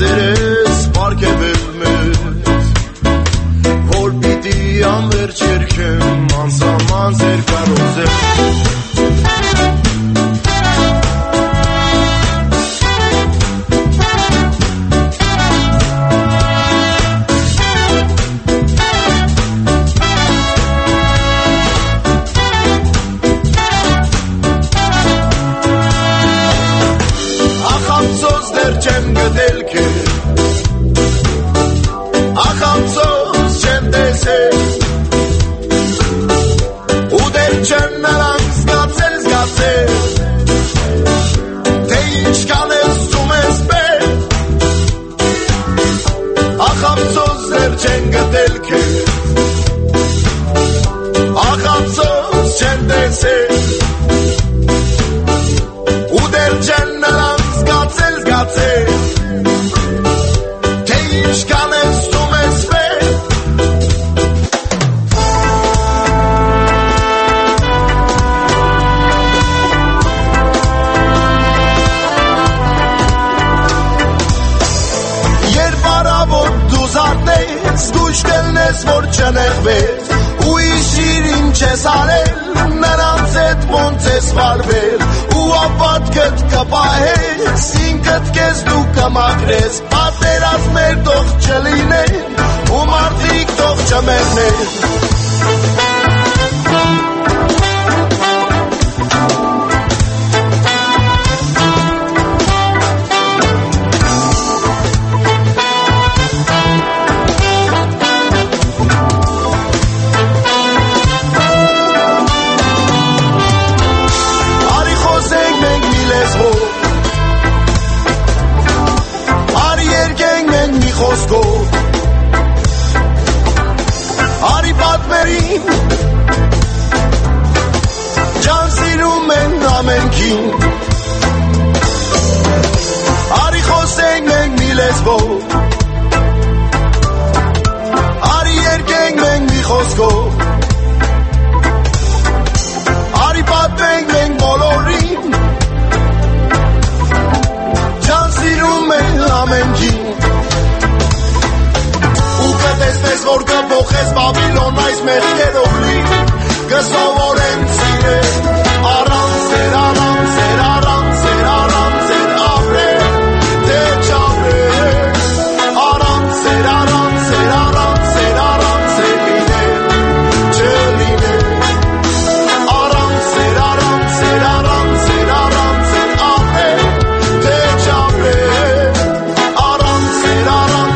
սերես պարգևել մեզ, որ պիտի անվերջ երգեմ անսահման ձեր կարոզել։ Չեմ գտել քեզ, ախամսոս չեմ տեսել, ու դեռ չեմ նրան զգացել, թե ինչքան ես զում ես պես, ախամսոս դեռ չեմ գտել քեզ, ախամսոս չեմ տեսել, ու դեռ չեմ նրան թե ինչքան ես զում ես պես երբ արավոր դու զարթնես զգույշ կլնես որ չնեղվես ու իշիր ինչ ես արել նրանց հետ ոնց ես վարվել ու ապատքդ կպահես ինքդ կեզ դու կմաքրես պատերազմեր թող չլինեն ու մարդիկ թող չմեռնեն Արի պատմերին Ջան սիրում են ամենքին Արի խոսենք մենք մի լեզվով Արի երկենք մենք մի խոսքով Արի պատմենք մենք բոլորին Ջան սիրում են ամենքին Տեսնես որ կփոխես Բաբիլոն այս մեղքերով լի կսովորեն սիրել առանց ձեր ապրել թե չապրել առանց ձեր լինել չլինել առանց ձեր ապրել թե չապրել առանց ձեր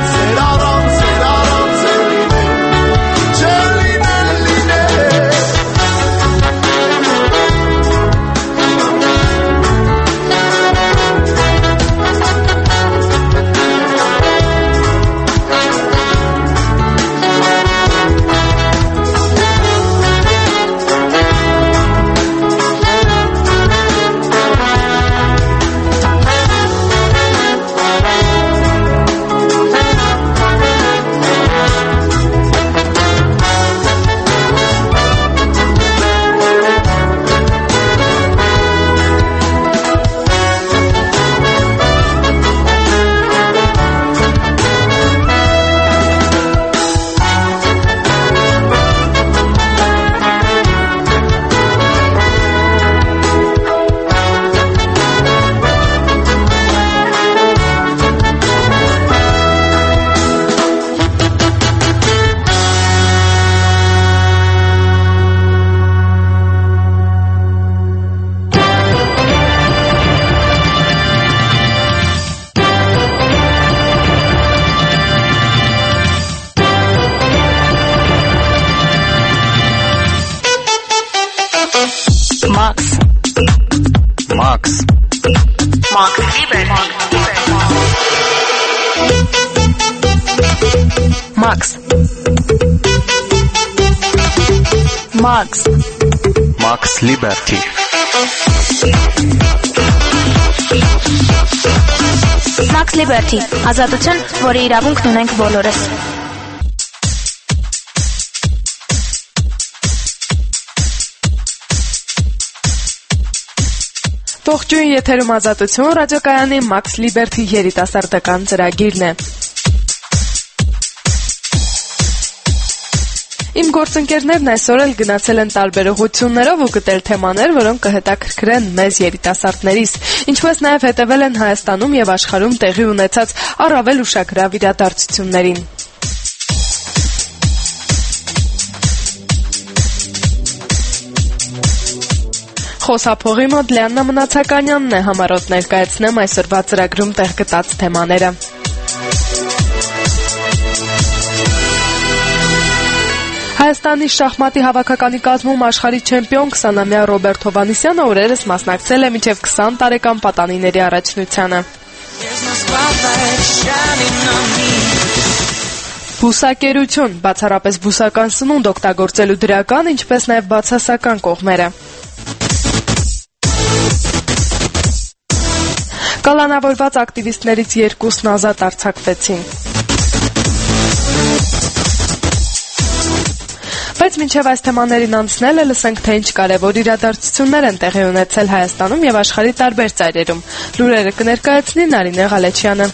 Max Liberty Max Liberty ազատություն, որի իրավունքն ունենք բոլորս Ողջույն, եթերում Ազատություն ռադիոկայանի Max Liberty երիտասարդական ծրագիրն է։ Իմ գործընկերներն այսօր էլ գնացել են տարբեր ուղղություններով ու գտել թեմաներ, որոնք կհետաքրքրեն մեզ երիտասարդներիս, ինչպես նաև հետևել են Հայաստանում եւ աշխարհում տեղի ունեցած առավել ուշագրավ իրադարձություններին։ Խոսափողի մոտ Լիաննա Մնացականյանն է, համառոտ ներկայացնեմ այսօրվա ծրագրում տեղ գտած թեմաները։ Հայաստանի շախմատի հավաքականի կազմում աշխարհի չեմպիոն 20-ամյա Ռոբերտ Հովհաննիսյանը օրերս մասնակցել է մինչև 20 տարեկան պատանիների առաջնությանը։ Բուսակերություն, բացառապես բուսական սնունդ օգտագործելու դրական, ինչպես նաև բացասական կողմերը։ Կալանավորված ակտիվիստներից երկուսն ազատ արձակվեցին։ Բայց մինչև այս թեմաներին անցնելը լսենք, թե ինչ կարևոր իրադարձություններ են տեղի ունեցել Հայաստանում եւ աշխարհի տարբեր ծայրերում։ Լուրերը կներկայացնի Նարինե Ղալեչյանը։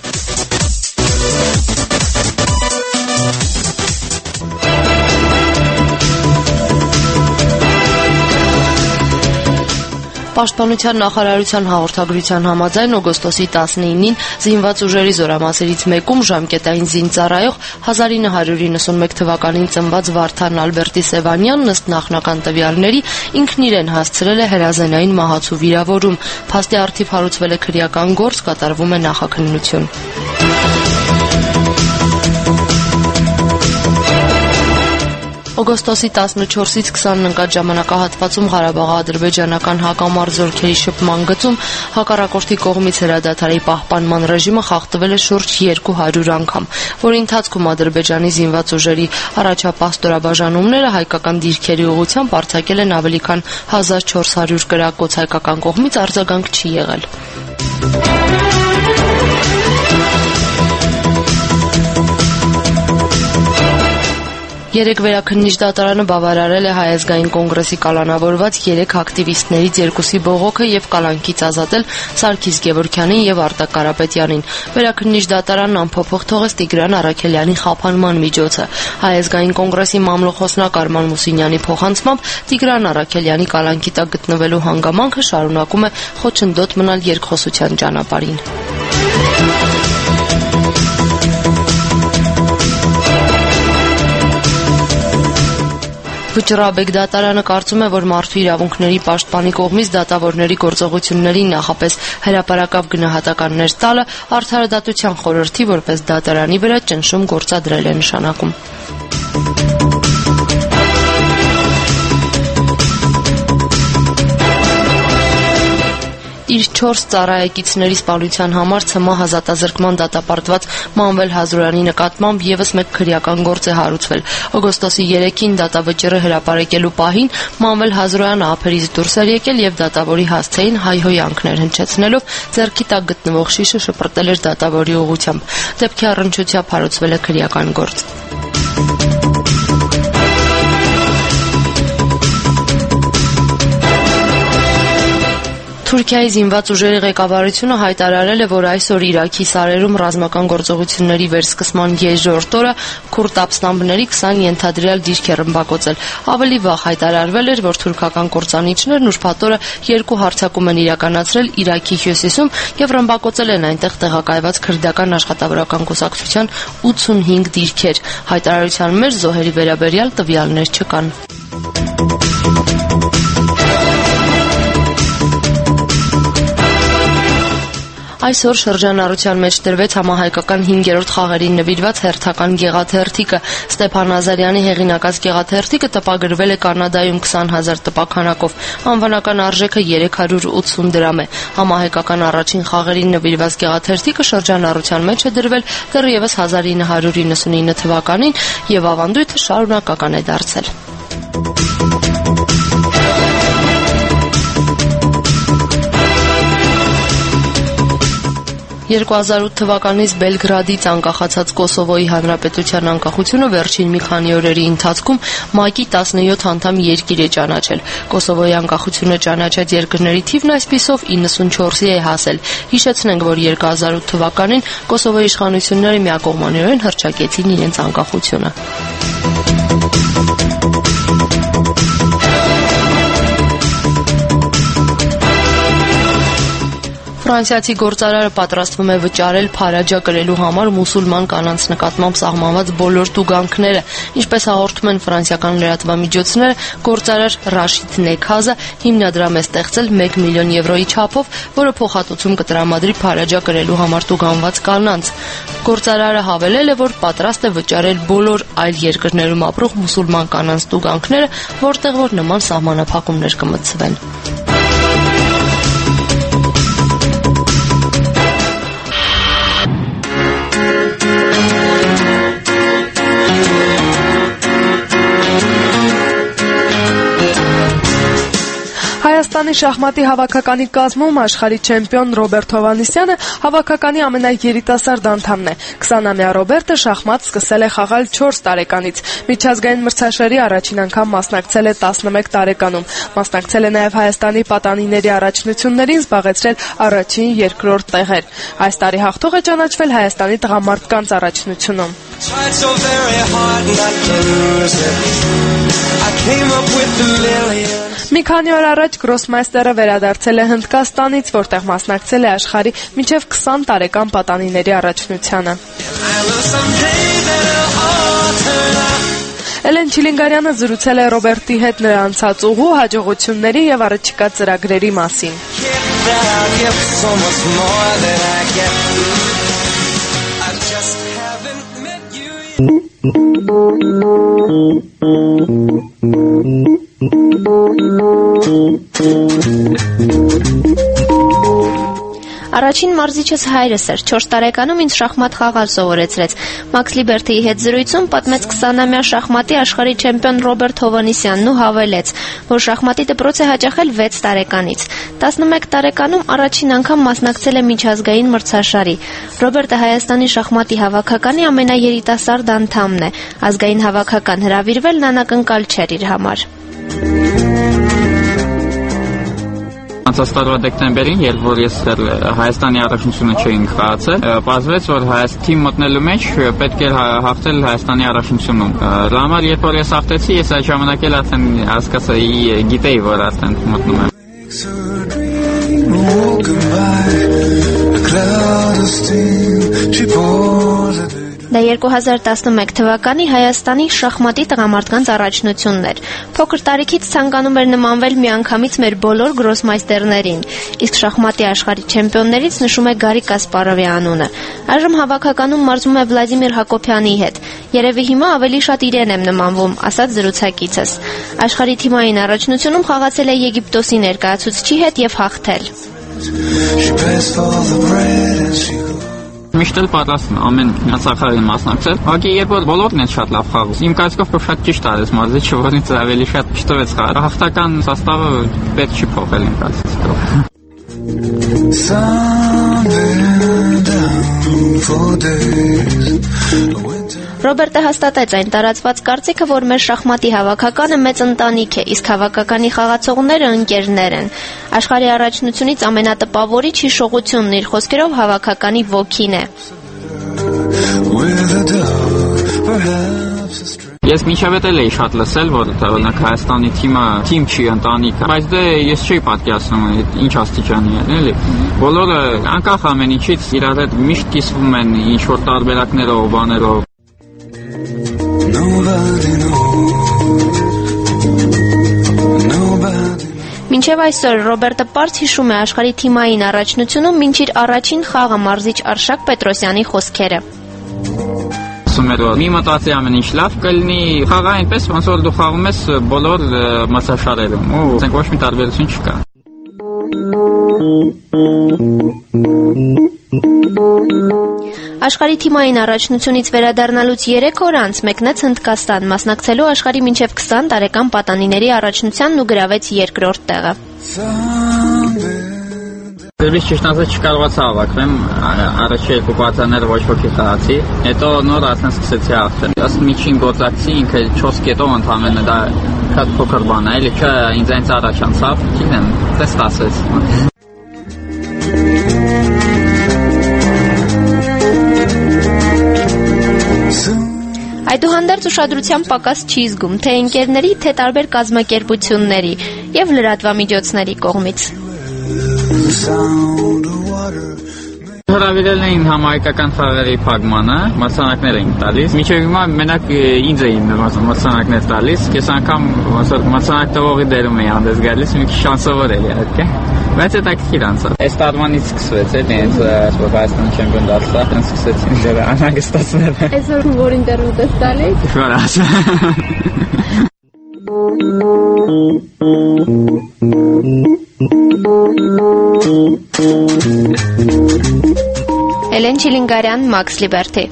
Պաշտպանության նախարարության հաղորդագրության համաձայն օգոստոսի 19-ին զինված ուժերի զորամասերից մեկում ժամկետային զինծառայող 1991 թվականին ծնված Վարդան Ալբերտի Սևանյանն ըստ նախնական տվյալների ինքն իրեն հասցրել է հրազենային մահացու վիրավորում։ Փաստի առթիվ հարուցվել է քրեական գործ, կատարվում է նախաքննություն։ Օգոստոսի 14-ից 20-ն ընկած ժամանակահատվածում Ղարաբաղի-ադրբեջանական հակամարտ զորքերի շփման գծում հակառակորդի կողմից հրադադարի պահպանման ռեժիմը խախտվել է շուրջ 200 անգամ, որի ընթացքում Ադրբեջանի զինված ուժերի առաջապահ ստորաբաժանումները հայկական դիրքերի ուղղությամբ արձակել են ավելի քան 1400 կրակոց, հայկական կողմից արձագանք չի եղել։ Երեք վերաքննիչ դատարանը բավարարել է Հայ ազգային կոնգրեսի կալանավորված 3 ակտիվիստներից երկուսի բողոքը եւ կալանքից ազատել Սարգիս Գևորգյանին եւ Արտակ Կարապետյանին։ Վերաքննիչ դատարանն անփոփոխ թողեց Տիգրան Առաքելյանի խափանման միջոցը։ Հայ ազգային կոնգրեսի մամլոխոսնակ Արման Մուսինյանի փոխանցմամբ Տիգրան Առաքելյանի կալանքի տակ գտնվելու հանգամանքը շարունակում է խոչընդոտ մնալ երկխոսության ճանապարհին։ Վճռաբեկ դատարանը կարծում է, որ մարդու իրավունքների պաշտպանի կողմից դատավորների գործողությունների նախապես հրապարակավ գնահատականներ տալը Արդարադատության խորհրդի որպես դատարանի վրա ճնշում գործադրել է նշանակում։ Իր 4 ծառայեկիցների սպանության համար ՑՄ ազատազրկման դատապարտված Մանվել Հազրոյանի նկատմամբ եւս մեկ քրեական գործ է հարուցվել։ Օգոստոսի 3-ին դատավճիռը հրապարակելու պահին Մանվել Հազրոյանը ափերից դուրս էր եկել եւ դատավորի հասցեին հայհոյանքներ հնչեցնելով ձեռքի տակ գտնվող շիշը շպրտել էր դատավորի ուղղությամբ։ Դեպքի առնչությամբ հարուցվել է քրեական գործ։ Թուրքիայի զինված ուժերի ղեկավարությունը հայտարարել է, որ այսօր Իրաքի սարերում ռազմական գործողությունների վերսկսման երրորդ օրը քուրդ ապստամբների 20 ենթադրյալ դիրք է ռմբակոծել։ Ավելի վաղ հայտարարվել էր, որ թուրքական կործանիչներն ուրբաթ օրը 2 հարձակում են իրականացրել Իրաքի հյուսիսում եւ ռմբակոծել են այնտեղ տեղակայված քրդական աշխատավորական կուսակցության 85 դիրքեր։ Հայտարարության մեջ զոհերի վերաբերյալ տվյալներ չկան։ Այսօր շրջանառության մեջ դրվեց համահայկական 5-րդ խաղերին նվիրված հերթական գեղաթերթիկը։ Ստեփան Ազարյանի հեղինակած գեղաթերթիկը տպագրվել է Կանադայում 20,000 տպաքանակով։ Անվանական արժեքը 380 դրամ է։ Համահայկական առաջին խաղերին նվիրված գեղաթերթիկը շրջանառության մեջ է դրվել դեռևս 1999 թվականին եւ ավանդույթը շարունակական է դարձել։ 2008 թվականից Բելգրադից անկախացած Կոսովոյի Հանրապետության անկախությունը վերջին մի քանի օրերի ընթացքում ՄԱԿ-ի 17 անդամ երկիր է ճանաչել։ Կոսովոյի անկախությունը ճանաչած երկրների թիվն այսպիսով 94-ի է հասել։ Հիշեցնենք, որ 2008 թվականին Կոսովոյի իշխանությունները միակողմանիորեն հռչակեցին իրենց անկախությունը։ Ֆրանսիացի գործարարը պատրաստվում է վճարել փարաջա կրելու համար մուսուլման կանանց նկատմամբ սահմանված բոլոր տուգանքները։ Ինչպես հաղորդում են ֆրանսիական լրատվամիջոցները, գործարար Ռաշիդ Նեքազը հիմնադրամ է ստեղծել 1 միլիոն եվրոյի չափով, որը փոխհատուցում կտրամադրի փարաջա կրելու համար տուգանված կանանց։ Գործարարը հավելել է, որ պատրաստ է վճարել բոլոր այլ երկրներում ապրող մուսուլման կանանց տուգանքները, որտեղ որ նման սահմանափակումներ կմտցվեն։ Հայաստանի շախմատի հավաքականի կազմում աշխարհի չեմպիոն Ռոբերտ Հովհաննիսյանը հավաքականի ամենաերիտասարդ անդամն է։ 20-ամյա Ռոբերտը շախմատ սկսել է խաղալ 4 տարեկանից։ Միջազգային մրցաշարի առաջին անգամ մասնակցել է 11 տարեկանում։ Մասնակցել է նաև Հայաստանի պատանիների առաջնություններին, զբաղեցրել առաջին, երկրորդ տեղեր։ Այս տարի հաղթող է ճանաչվել Հայաստանի տղամարդկանց առաջնությունում։ Մի քանի օր առաջ գրոսմայստերը վերադարձել է Հնդկաստանից, որտեղ մասնակցել է աշխարհի մինչև 20 տարեկան պատանիների առաջնությանը։ Էլեն Չիլինգարյանը զրուցել է Ռոբերտի հետ նրա անցած ուղու, հաջողությունների եւ առաջիկա ծրագրերի մասին։ Առաջին մարզիչս հայրս էր, 4 տարեկանում ինձ շախմատ խաղալ սովորեցրեց։ Մաքս Լիբերթիի հետ զրույցում պատմեց 20-ամյա շախմատի աշխարհի չեմպիոն Ռոբերտ Հովհաննիսյանն ու հավելեց, որ շախմատի դպրոց է հաճախել 6 տարեկանից։ 11 տարեկանում առաջին անգամ մասնակցել է միջազգային մրցաշարի։ Ռոբերտը Հայաստանի շախմատի հավաքականի ամենաերիտասարդ անդամն է։ Ազգային հավաքական հրավիրվելն անակնկալ չէր իր համար։ Անցած տարվա դեկտեմբերին, երբ որ ես Հայաստանի առաջնությունը չէին խաղացել, պարզվեց, որ թիմ մտնելու մեջ պետք էր հաղթել Հայաստանի առաջնությունում։ Դրա համար, երբ որ ես հաղթեցի, ես այդ ժամանակ էլ արդեն հասկացա, գիտեի, որ արդեն մտնում եմ։ Դա 2011 թվականի Հայաստանի շախմատի տղամարդկանց առաջնությունն էր։ Փոքր տարիքից ցանկանում էր նմանվել միանգամից մեր բոլոր գրոսմայստերներին, իսկ շախմատի աշխարհի չեմպիոններից նշում է Գարի Կասպարովի անունը։ Այժմ հավաքականում մարզվում է Վլադիմիր Հակոբյանի հետ։ Երևի հիմա ավելի շատ իրեն եմ նմանվում, ասաց զրուցակիցս։ Աշխարհի թիմային առաջնությունում խաղացել է Եգիպտոսի ներկայացուցչի հետ եւ հաղթել։ Միշտ էլ պատրաստ եմ ամեն ցախարին մասնակցել։ Ուղղակի երբ որ բոլորն են շատ լավ խաղում, իմ կարծիքով շատ ճիշտ արեց մարզիչը, որից ավելի շատ ճշտվեց խաղը։ Հաղթական սաստավը պետք չի փոխել իմ կարծիքով։ Ռոբերտը հաստատեց այն տարածված կարծիքը, որ մեր շախմատի հավաքականը մեծ ընտանիք է, իսկ հավաքականի խաղացողները ընկերներ են։ Աշխարհի առաջնությունից ամենատպավորիչ հիշողությունն իր խոսքերով հավաքականի ոգին է։ Ես մինչև էլ էի շատ լսել, որ օրինակ Հայաստանի թիմ չի ընտանիք, բայց դե ես չէի պատկերացնում ինչ աստիճանի է, էլի։ Բոլորը անկախ ամեն ինչից իրար հետ միշտ կիսվում են ինչ որ տարբերակներով, բաներով։ Մինչև այսօր Ռոբերտը պարզ հիշում է աշխարհի թիմային առաջնությունում մինչ իր առաջին խաղը մարզիչ Արշակ Պետրոսյանի խոսքերը։ Մի մտածի ամեն ինչ լավ կլինի, խաղա այնպես, ոնց որ դու խաղում ես բոլոր մրցաշարերում, ու ոչ մի տարբերություն չկա։ Աշխարհի թիմային առաջնությունից վերադառնալուց 3 օր անց մեկնեց Հնդկաստան, մասնակցելու աշխարհի մինչև 20 տարեկան պատանիների առաջնությանն ու գրավեց երկրորդ տեղը։ Դեռ ճիշտ ասած չկարողացա հավաքվեմ, առաջի երկու պարտիաները ոչ ոքի խաղացի, հետո նոր արդեն սկսեցի հաղթել։ Ըստ միջին գործակցի ինքը 4 կետով ընդամենը դա շատ փոքր բան է, էլի չէ ինձ առաջ անցավ, չգիտեմ, դες ստացվեց։ Այդուհանդերձ ուշադրության պակաս չի զգում թե ընկերների, թե տարբեր կազմակերպությունների եւ լրատվամիջոցների կողմից։ Հրավիրել էին համահայկական խաղերի փակմանը, մրցանակներ էին տալիս։ Մինչև հիմա մենակ ինձ էին մրցանակներ տալիս։ Ես անգամ մրցանակ տվողի դերում էի հանդես գալիս, մի քիչ շանսավոր էի իհարկե։ Բայց դա քիչ անցավ։ Այս տարվանից սկսվեց էլի հենց Հայաստանի չեմպիոն դարձա, հենց սկսեցին դեռ անհանգստացնել։ Այսօր որ ինտերվյու ես տալիս։ Ֆրանս։ Էլեն Չիլինգարյան, Մաքս Լիբերթի։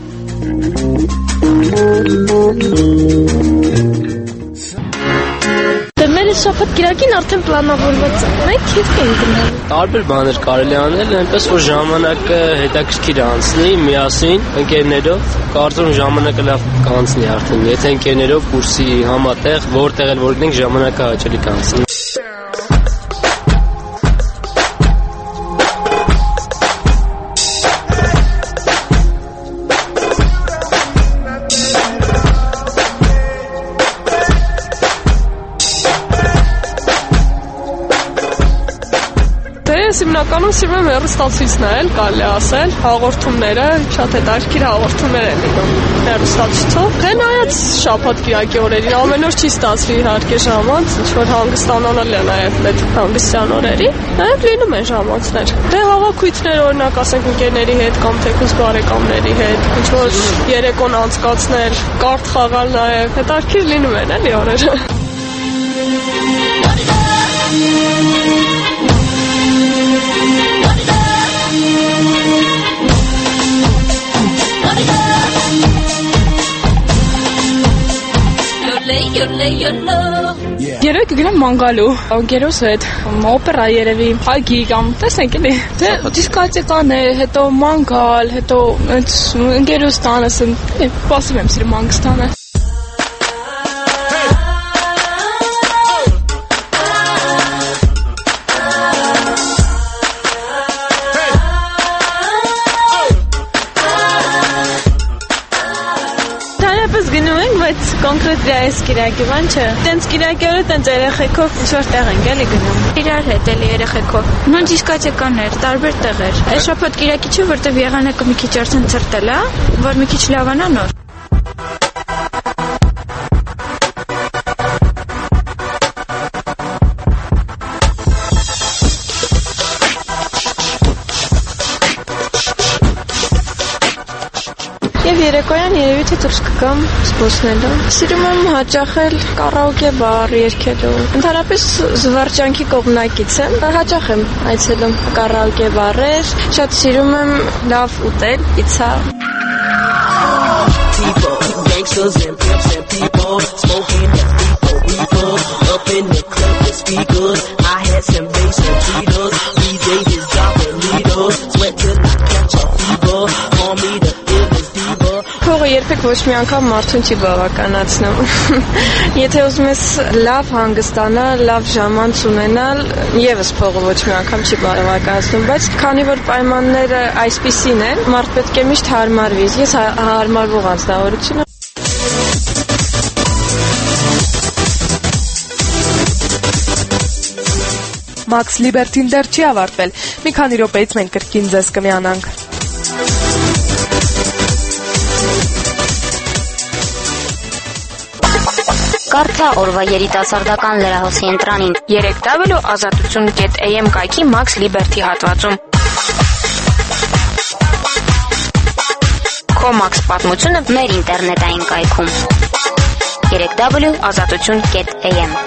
Մեր շաբաթ կիրակին արդեն պլանավորված է։ Մենք հետ ենք գնալ։ Տարբեր բաներ կարելի անել, այնպես որ ժամանակը հետաքրքիր անցնի միասին ընկերներով։ Կարծում եմ ժամանակը լավ կանցնի արդեն։ Եթե ընկերներով կուրսի համատեղ, որտեղ էլ որ գնենք ժամանակը հաճելի կանցնի։ Հիմնականում սիրում եմ հեռուստացույց նայել, կարելի ասել, հաղորդումները, շատ հետաքրքիր հաղորդումներ են լինում հեռուստացույցով։ Թե նայած շաբաթ կիրակի օրերին ամեն օր չի ստացվի իհարկե ժամանց, ինչ որ հանգստանալու է նաև այդ հանգստյան օրերին, նաև լինում են ժամանցներ։ Դե հավաքույցներ օրինակ ասենք ընկերների հետ կամ թեկուզ բարեկամների հետ, ինչ որ երեկոն անցկացնել, կարտ խաղալ նաև, հետաքրքիր լինում են էլի օրերը։ Երեք գնամ մանգալու, ընկերոս հետ, օպերա երևի, այգի կամ տեսնենք էլի։ Դե դիսկոտեկան է, հետո մանգալ, հետո ընկերոս տանս, սպասում եմ սիրում հանգստանը։ Կոնկրետ այս կիրակի բան չէ։ Տենց կիրակի օրը տենց երեխեքով ինչ-որ տեղ ենք էլի գնում։ Իրար հետ էլի երեխեքով։ Նույն դիսկոտեկաներ, տարբեր տեղեր։ Այս շաբաթ կիրակի չէ, որտեվ եղանակը մի քիչ արդեն ցրտել է, որ մի քիչ լավանա նոր։ Եվ երեկոյան երևի թե դուրս կգամ զբոսնելու։ Սիրում եմ հաճախել կարաոկե բար երգելու։ Ընդհանրապես զվարճանքի կողմնակից եմ։ Հաճախ եմ այցելում կարաոկե բարեր։ Շատ սիրում եմ լավ ուտել, պիցցա։ Gangsters and pimps and people smoking that people up in the club with speakers. I had some bass and tweeters. DJs is dropping needles. Sweat till I catch a fever. Call me the illest diva. Փողը երբեք ոչ մի անգամ մարդուն չի բավականացնում։ Եթե ուզում ես լավ հանգստանալ, լավ ժամանց ունենալ, եւս փողը ոչ մի անգամ չի բավականացնում, բայց քանի որ պայմանները այսպիսին են, մարդ պետք է միշտ հարմարվի։ Ես հարմարվող անձնավորություն եմ։ Մաքս Լիբերթին դեռ չի ավարտվել։ Մի քանի րոպեից մենք կրկին ձեզ կմիանանք։ Կարդա օրվա երիտասարդական լրահոսի ընտրանին 3w.azatutun.am կայքի Մաքս Լիբերթի հատվածում։ Քո Մաքս պատմությունը մեր ինտերնետային կայքում 3w.azatutun.am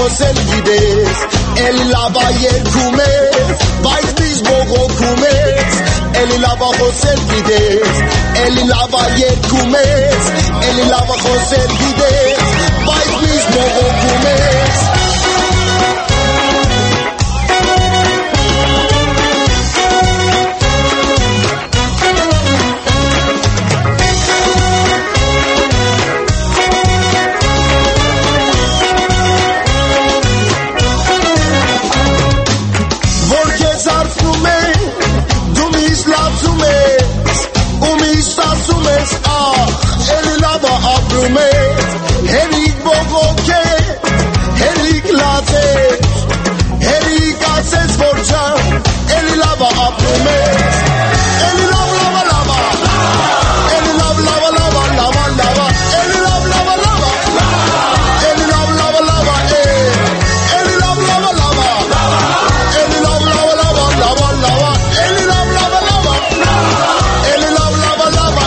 խոսել գիտես, էլի լավա երկում ես, բայց միշտ բողոքում ես, էլի լավա խոսել գիտես, էլի լավա երկում ես, էլի լավա խոսել գիտես, բայց միշտ բողոքում ես. Հերիկ բողոք է, հերիկ լաց է, հերիկ ասես որ չան, էլի լավա ապրում ես, էլի լավ լավա լավա, էլի լավ լավա լավա լավա լավա, էլի լավ լավա լավա, էլի լավ լավա լավա, էլի լավ լավա լավա, էլի լավ լավա լավա լավա լավա, էլի լավ լավա լավա, էլի լավ լավա լավա,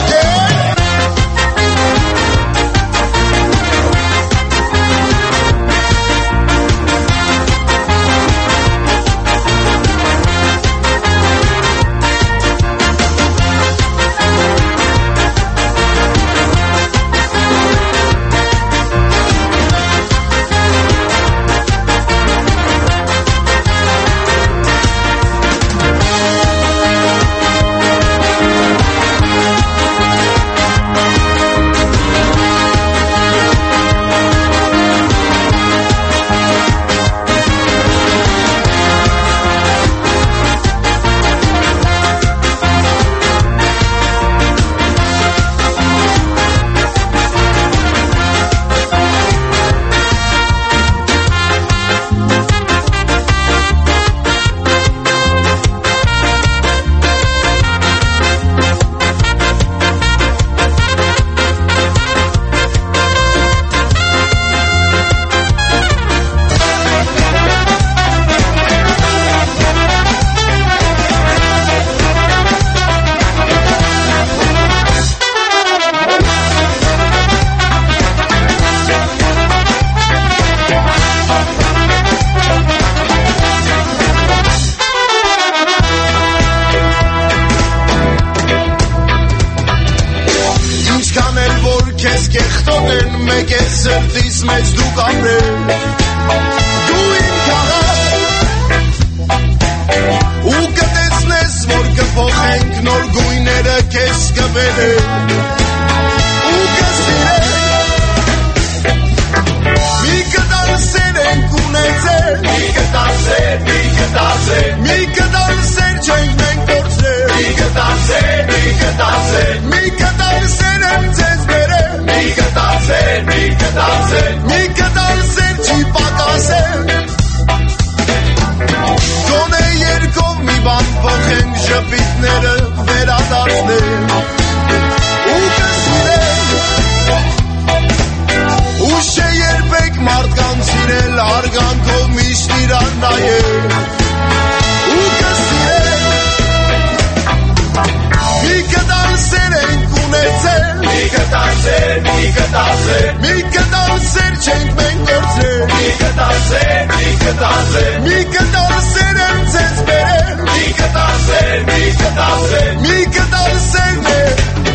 սրտիս մեջ դու կապրել դու իմ քաղաք ու կտեսնես որ կփոխենք նոր գույները քեզ կբերեն ու կսիրենք մի կտալ սեր ենք ունեցել մի կտալ սեր չենք մենք կորցրել մի կտալ սեր եմ ձեզ բերել մի կտալ սեր չի պակասել գոնե երկով մի բան փոխենք շպիտները վերադարձնել ու կսիրենք ուշ է երբեք մարդկանց սիրել արգանքով միշտ իրան նայել ու կսիրենք մի կտալ սեր ենք ունեցել մի կտալ սեր չենք մենք կորցրել մի կտալ սեր եմ ձեզ բերել մի կտալ սերն է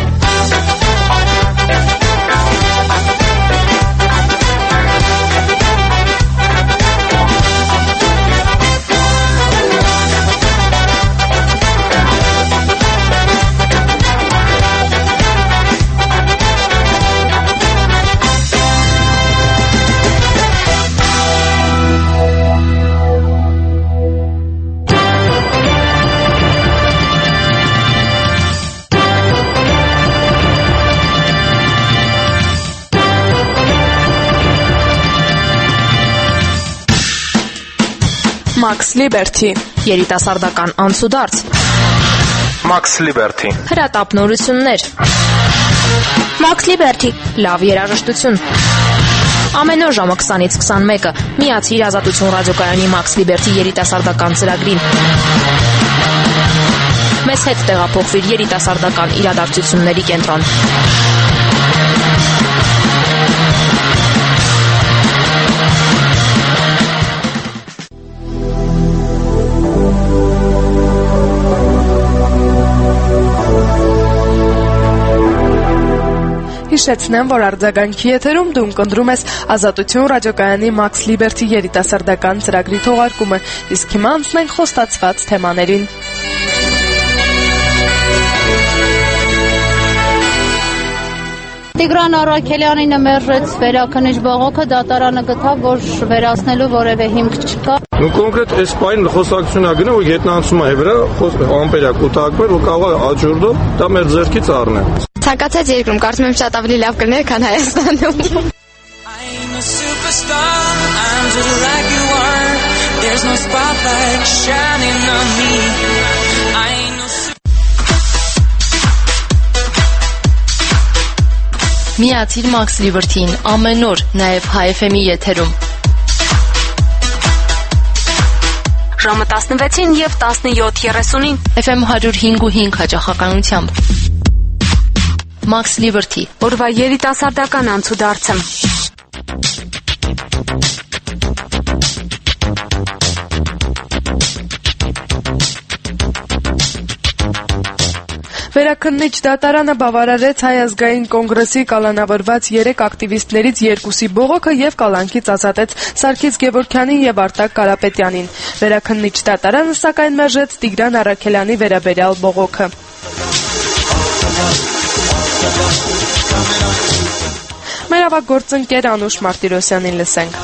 Max Liberty երիտասարդական անցուդարձ Max Liberty հրատապնորություններ Max Liberty լավ երաժշտություն ամեն օր ժամը 20-ից 21-ը միացիր Ազատություն ռադիոկայանի Max Liberty երիտասարդական ծրագրին մեզ հետ տեղափոխվիր երիտասարդական իրադարձությունների կենտրոն Հիշեցնեմ, որ արձագանքի եթերում դու ընկնդրում ես Ազատություն ռադիոկայանի Max Liberty երիտասարդական ծրագրի թողարկումը, իսկ հիմա անցնենք խոստացված թեմաներին։ Տիգրան Առաքելյանին մերժեց վերաքննիչ բողոքը, դատարանը գտավ, որ վերացնելու որևէ հիմք չկա։ Ну կոնկրետ այս պայն խոսակցությունա գնա, որ գետնանցումը է վրա ամպերյա կուտակվել, որ կարող է աջորդով դա մեր ձեռքից առնել։ Ցանկացած երկրում կարծում եմ շատ ավելի լավ կլիներ, քան Հայաստանում։ Միացիր Max Liberty-ին ամեն օր, նաև Հայ FM-ի եթերում։ Ժամը 16-ին եւ 17:30-ին FM 105.5 հաճախականությամբ։ Max Liberty, օրվա երիտասարդական անցուդարձը։ Վերաքննիչ դատարանը բավարարեց Հայ ազգային կոնգրեսի կալանավորված 3 ակտիվիստներից 2-ի բողոքը եւ կալանքից ազատեց Սարգիս Գևորգյանին եւ Արտակ Կարապետյանին։ Վերաքննիչ դատարանը սակայն մերժեց Տիգրան Առաքելյանի վերաբերյալ բողոքը։ Մեր ավագ գործընկեր Անուշ Մարտիրոսյանին լսենք։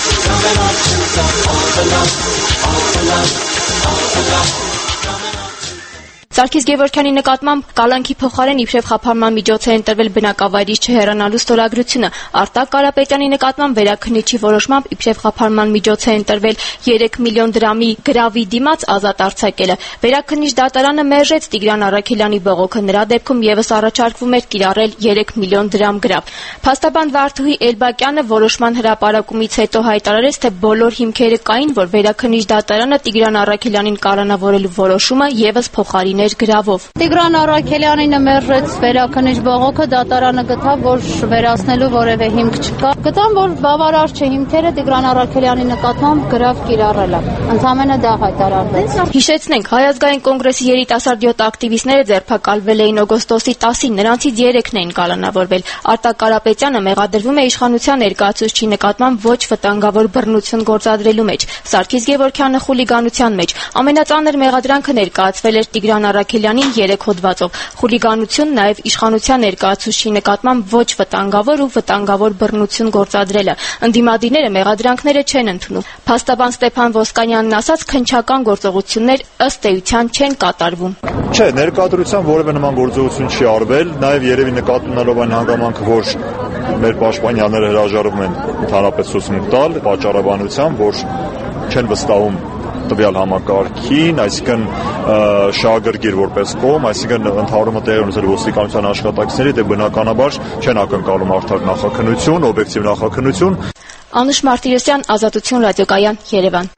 Սարգիս Գևորգյանի նկատմամբ կալանքի փոխարեն իբրև խափանման միջոց է ընտրվել բնակավայրից չհեռանալու ստորագրությունը, Արտակ Կարապետյանի նկատմամբ վերաքննիչի որոշմամբ իբրև խափանման միջոց է ընտրվել 3 միլիոն դրամի գրավի դիմաց ազատ արձակելը։ Վերաքննիչ դատարանը մերժեց Տիգրան Առաքելյանի բողոքը, նրա դեպքում եւս առաջարկվում էր կիրառել 3 միլիոն դրամ գրավ։ Փաստաբան Վարդուհի Էլբակյանը որոշման հրապարակումից հետո հայտարարեց, թե բոլոր հիմքերը կային, որ վերաքննիչ դատարանը Տիգրան Առաքելյանին կալանավորելու որոշումը եւս փոխարիներ գրավով։ Տիգրան Առաքելյանին մերժեց վերաքննիչ բողոքը, դատարանը գտավ, որ վերացնելու որևէ հիմք չկա։ Գտան, որ բավարար չէ հիմքերը Տիգրան Առաքելյանի նկատմամբ գրավ կիրառելը։ Ընդհանրապես դա հայտարարվեց։ Հիշեցնենք, Հայ ազգային կոնգրեսի երիտասարդ 7 ակտիվիստները ձերբակալվել էին օգոստոսի 10-ին, նրանցից 3-ն էին կալանավորվել։ Արտակ Կարապետյանը մեղադրվում է իշխանության ներկայացուցչի նկատմամբ ոչ վտանգավոր բռնություն գործադրելու մեջ, Սարգիս Գևորգյանը խուլիգանության մեջ։ Ամենածանր մեղադրանքը ներկայացվել էր Տիգրան Առաքելյանին 3 հոդվածով։ Խուլիգանություն, նաև իշխանության ներկայացուցչի նկատմամբ ոչ վտանգավոր ու վտանգավոր բռնություն գործադրելը։ Ընդդիմադիրները մեղադրանքները չեն ընդունում։ Փաստաբան Ստեփան Ոսկանյանն ասաց, քննչական գործողություններ ըստ էության չեն կատարվում։ Չէ, ներկայացության որևէ նման գործողություն չի արվել, նաև երևի նկատունելով այն հանգամանքը, որ մեր պաշտպանյանները հրաժարվում են ընդհանրապես ցույց տալ պատճառաբանությամբ, որ չեն վստահում տվյալ համակարգին, այսինքն շահագրգիռ որպես կողմ, այսինքն ընդհանրումը տեղի ունեցել ոստիկանության աշխատակիցների, դե բնականաբար չեն ակնկալում արդար նախաքննություն, օբյեկտիվ նախաքննություն։ Անուշ Մարտիրոսյան, Ազատություն ռադիոկայան, Երևան։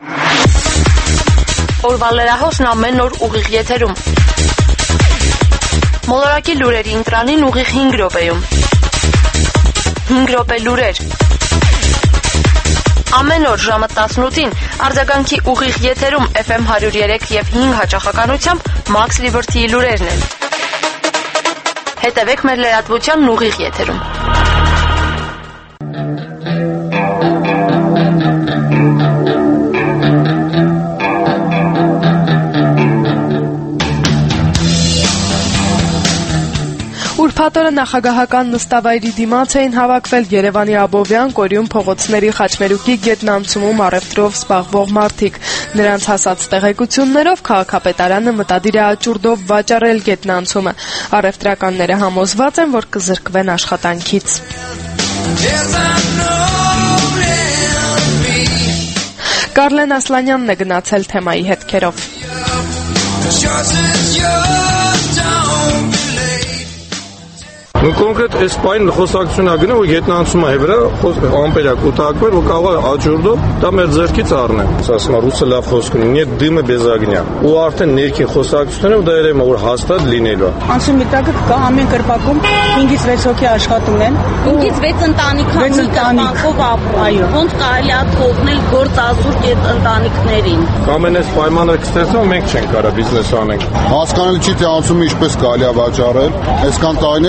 Օրվա լրահոսն ամեն օր ուղիղ եթերում։ Մոլորակի լուրերի ընտրանին ուղիղ 5 րոպեում։ 5 րոպե լուրեր։ Ամեն օր ժամը 18-ին արձագանքի ուղիղ եթերում FM 103 եւ 5 հաճախականությամբ Max Liberty-ի լուրերն են։ Հետևեք մեր լրատվությանն ուղիղ եթերում։ Ուրբաթօրը նախագահական նստավայրի դիմաց էին հավաքվել Երևանի Աբովյան, Կորյուն փողոցների խաչմերուկի գետնանցումում առևտրով զբաղվող մարդիկ։ Նրանց հասած տեղեկություններով քաղաքապետարանը մտադիր է աճուրդով վաճառել գետնանցումը։ Առևտրականները համոզված են, որ կզրկվեն աշխատանքից։ Կարլեն Ասլանյանն է գնացել թեմայի հետքերով։ Ну կոնկրետ այս պայն խոսակցությունա գնա, որ գետնանցումը է վրա ամպերյա կուտակվել, որ կարող է աջորդով դա մեր ձեռքից առնել։ Ասում եմ ռուսը լավ խոսք ունի, нет дыма без огня։ Ու արդեն ներքին խոսակցությունները դա երևում է որ հաստատ լինելու է։ Անցում միտակը կա ամեն կրպակում 5-ից 6 հոգի աշխատում են։ 5-ից 6 ընտանիքով ապրում։ Այո։ Ոնց կարելի է թողնել գործազուրկ այդ ընտանիքներին։ Ամեն այս պայմանները կստեղծում մենք չենք կարա բիզնես անենք։ Հասկանալի չի թե անցումը ինչպես կարելի է վաճառել։ Այսքան տարիներ ոչ մեկ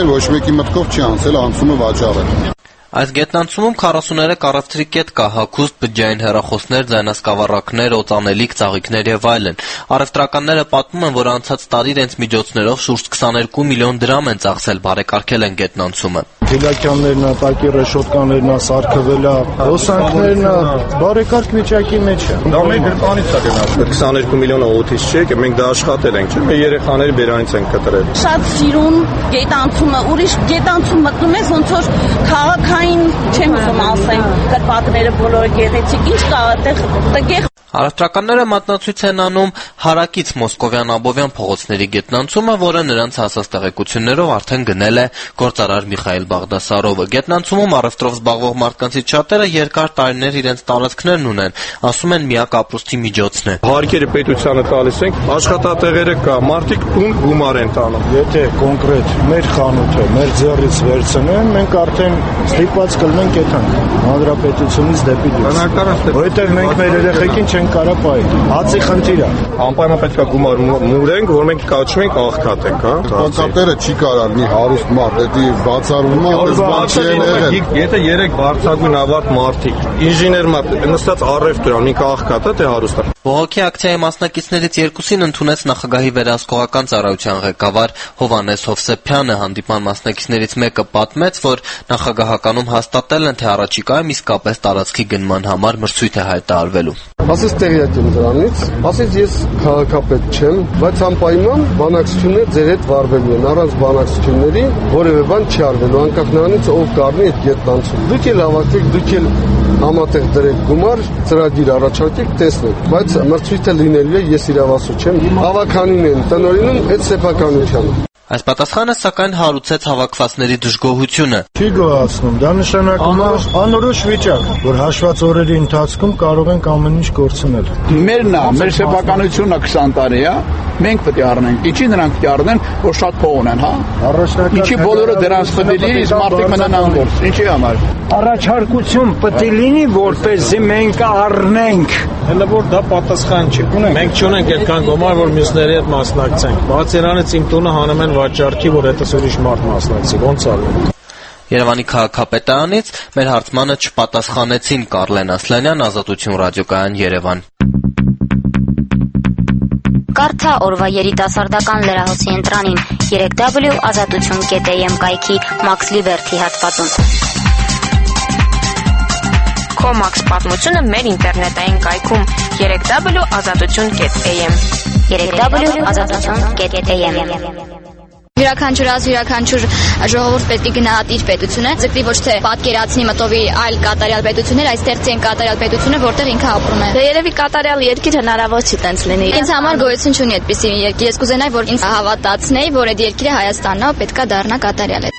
մեկի մտքով չի անցել անցումը վաճառել։ Այս գետնանցումում 43 առևտրի կետ կա՝ հագուստ, բջջային հեռախոսներ, ձայնասկավառակներ, օծանելիք, ծաղիկներ եւ այլն։ Առևտրականները պատմում են, որ անցած տարի իրենց միջոցներով շուրջ 22 միլիոն դրամ են ծախսել, բարեկարգել են գետնանցումը։ Թիլակյաններն, տակի ռեշոտկաներն, սարքվելա, հոսանքներն բարեկարգ վիճակի մեջ է։ Դա մեր գրպանից է գնացել 22 միլիոնը օթից չէ, մենք դա աշխատել ենք, չէ՞, մեր երեխաների բերանից ենք կտրել։ Շատ սիրուն գետնանցումը, ուրիշ գետնանցում մտնում ես ոնց որ քաղաքային չեմ ուզում ասեմ, կրպակները բոլորը գեղեցիկ, ինչ կա այդտեղ տգեղ։ Առևտրականները մատնացույց են անում հարակից Մոսկովյան-Աբովյան փողոցների գետնանցումը, որը նրանց հասած տեղեկություններով արդեն գնել է գործարար Միխայել Բաղդասարովը։ Գետնանցումում առևտրով զբաղվող մարդկանցից շատերը երկար տարիներ իրենց տարածքներն ունեն, ասում են միակ ապրուստի միջոցն է։ Հարկերը պետությանը տալիս ենք, աշխատատեղերը կա, մարդիկ տուն գումար են տանում։ Եթե կոնկրետ մեր խանութը մեր ձեռից վերցնեն, մենք արդեն ստիպված կլինենք այդան հանրապետությունից դեպի դուրս։ Որովհետև մենք մեր երեխեքին չենք կարա պահել։ Հացի խնդիր է։ Անպայման պետք է գումար մուրենք, որ մենք կաչում ենք աղքատ ենք, հա։ Աղքատերը չի կարալ մի հարուստ մարդ, դա բացառվում է, բաց չեն եղել։ Եթե 3 բարձրագույն ավարտ մարդիկ, ինժեներ մարդ, նստած առևտուրան, մի աղքատ է, թե հարուստ է։ Բողոքի ակցիայի մասնակիցներից երկուսին ընդունեց նախագահի վերահսկողական ծառայության ղեկավար Հովհաննես Հովսեփյանը։ Հանդիպման մասնակիցներից մեկը պատմեց, որ նախագահականում հաստատել են, թե առաջիկայում իսկապես տարածքի գնման համար մրցույթ է հայտարարվելու։ Ասես տեղյակ եմ դրանից, ասես ես քաղաքապետ չեմ, բայց անպայման բանակցություններ ձեր հետ վարվելու են, առանց բանակցությունների որևէ բան չի արվելու, անկախ նրանից ով կառնի այդ գետնանցում։ Դուք էլ հավաքվեք, դուք էլ համատեղ դրեք գումար, ծրագիր առաջարկեք, տեսնեք, բայց մրցույթը լինելու է, ես իրավասու չեմ, հավաքանին են տնօրինում այդ սեփականությանը։ Այս պատասխանը սակայն հարուցեց հավաքվածների դժգոհությունը։ Չի գոհացնում, դա նշանակում է անորոշ վիճակ, որ հաշված օրերի ընթացքում կարող ենք ամեն ինչ կորցնել։ Մեր սեփականությունը 20 տարի է, մենք պետք է առնենք։ Ինչի նրանք պետք է առնեն, որ շատ փող ունեն, հա։ Ինչի բոլորը դրանց պետք է իսկ մարդիկ մնան անգործ։ Ինչի համար։ Առաջարկություն պետք է լինի, որպեսզի մենք առնենք։ Հələ որ դա պատասխան չի։ Մենք չունենք այդքան գումար, որ մյուսների հետ մասնակցենք։ Բացի նրանից իմ տունը հանում են վաճառքի, որ հետս ուրիշ մարդ մասնակցի, ոնց արվի։ Երևանի քաղաքապետարանից մեր հարցմանը չպատասխանեցին Կարլեն Ասլանյան, Ազատություն ռադիոկայան, Երևան։ Կարդա օրվա երիտասարդական լրահոսի ընտրանին 3w.azatutun.am կայքի Max Liberty հատվածում։ Քո Max պատմությունը մեր ինտերնետային կայքում 3w.azatutun.am 3w.azatutun.am Յուրաքանչյուր ժողովուրդ պետք է գնահատի իր պետությունը, ձգտի ոչ թե պատկերացնի մտովի այլ կատարյալ պետություններ, այստեղ ցեն կատարյալ պետությունը, որտեղ ինքը ապրում է։ Դե երևի կատարյալ երկիր հնարավոր չի տենց լինի։ Ինձ համար գոյություն չունի այդպիսի երկիր։ Ես կուզենայի, որ ինձ հավատացնեի, որ այդ երկիրը Հայաստանն է, պետքա դառնա կատարյալ։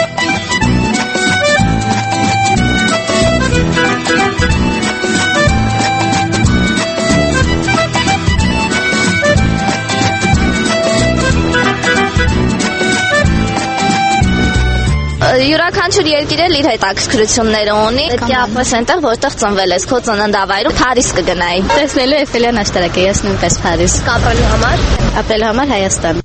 Յուրաքանչյուր երկիր էլ իր հետաքրքրությունները ունի։ Պետք է ապրես այնտեղ, որտեղ ծնվել ես, քո ծննդավայրում Փարիզ կգնայի։ Տեսնելու Էֆելյան աշտարակը, ես նույնպես Փարիզ։ Ապրելու համար Հայաստան։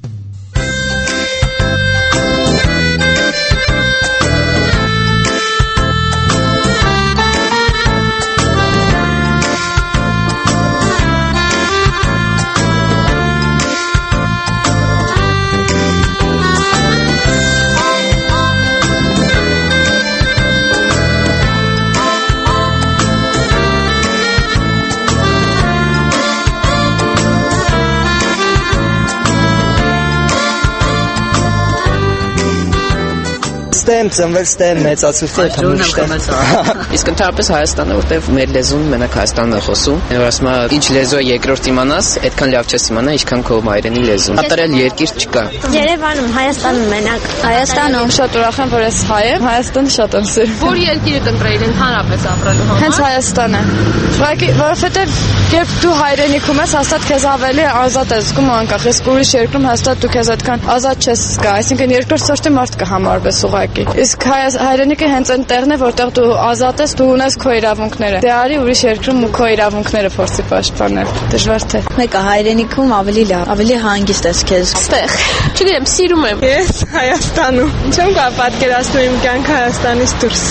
Ստեմ ծնվել, ստեմ մեծացել, իսկ ընդհանրապես Հայաստանը, որտեղ մեր լեզուն մենակ Հայաստանն է խոսում, որ ասում է ինչ լեզու է երկրորդ իմանաս, այդքան լավ չես իմանա, ինչքան քո մայրենի լեզուն։ Կատարյալ երկիր չկա։ Երևանում, Հայաստանում մենակ։ Հայաստանում շատ ուրախ եմ, որ ես հայ եմ, Հայաստանը շատ եմ սիրում։ Որ երկիրը կընտրեիլ ընդհանրապես ապրելու համար։ Հենց Հայաստանը։ Որովհետև երբ դու հայրենիքում ես, հաստատ քեզ ավելի ազատ ես զգում անկախ։ Ես ուրիշ երկրում հաստատ դու քեզ այդքան ազատ չես զգա, այսինքն երկրորդ սորտի մարդ կհամարվես ուղղակի։ ուղղակի։ Իսկ հայրենիքը հենց այնտեղն է, որտեղ դու ազատ ես, դու ունես քո իրավունքները։ Դե արի ուրիշ երկրում քո իրավունքները փորձի պաշտպանել։ Դժվար թե։ Մեկը հայրենիքում ավելի լավ, ավելի հանգիստ ես քեզ։ Ստեղ։ Չգիտեմ, սիրում եմ։ Ես Հայաստանում։ Ինչու՞ կա պատկերացնում իմ կյանքը Հայաստանից դուրս։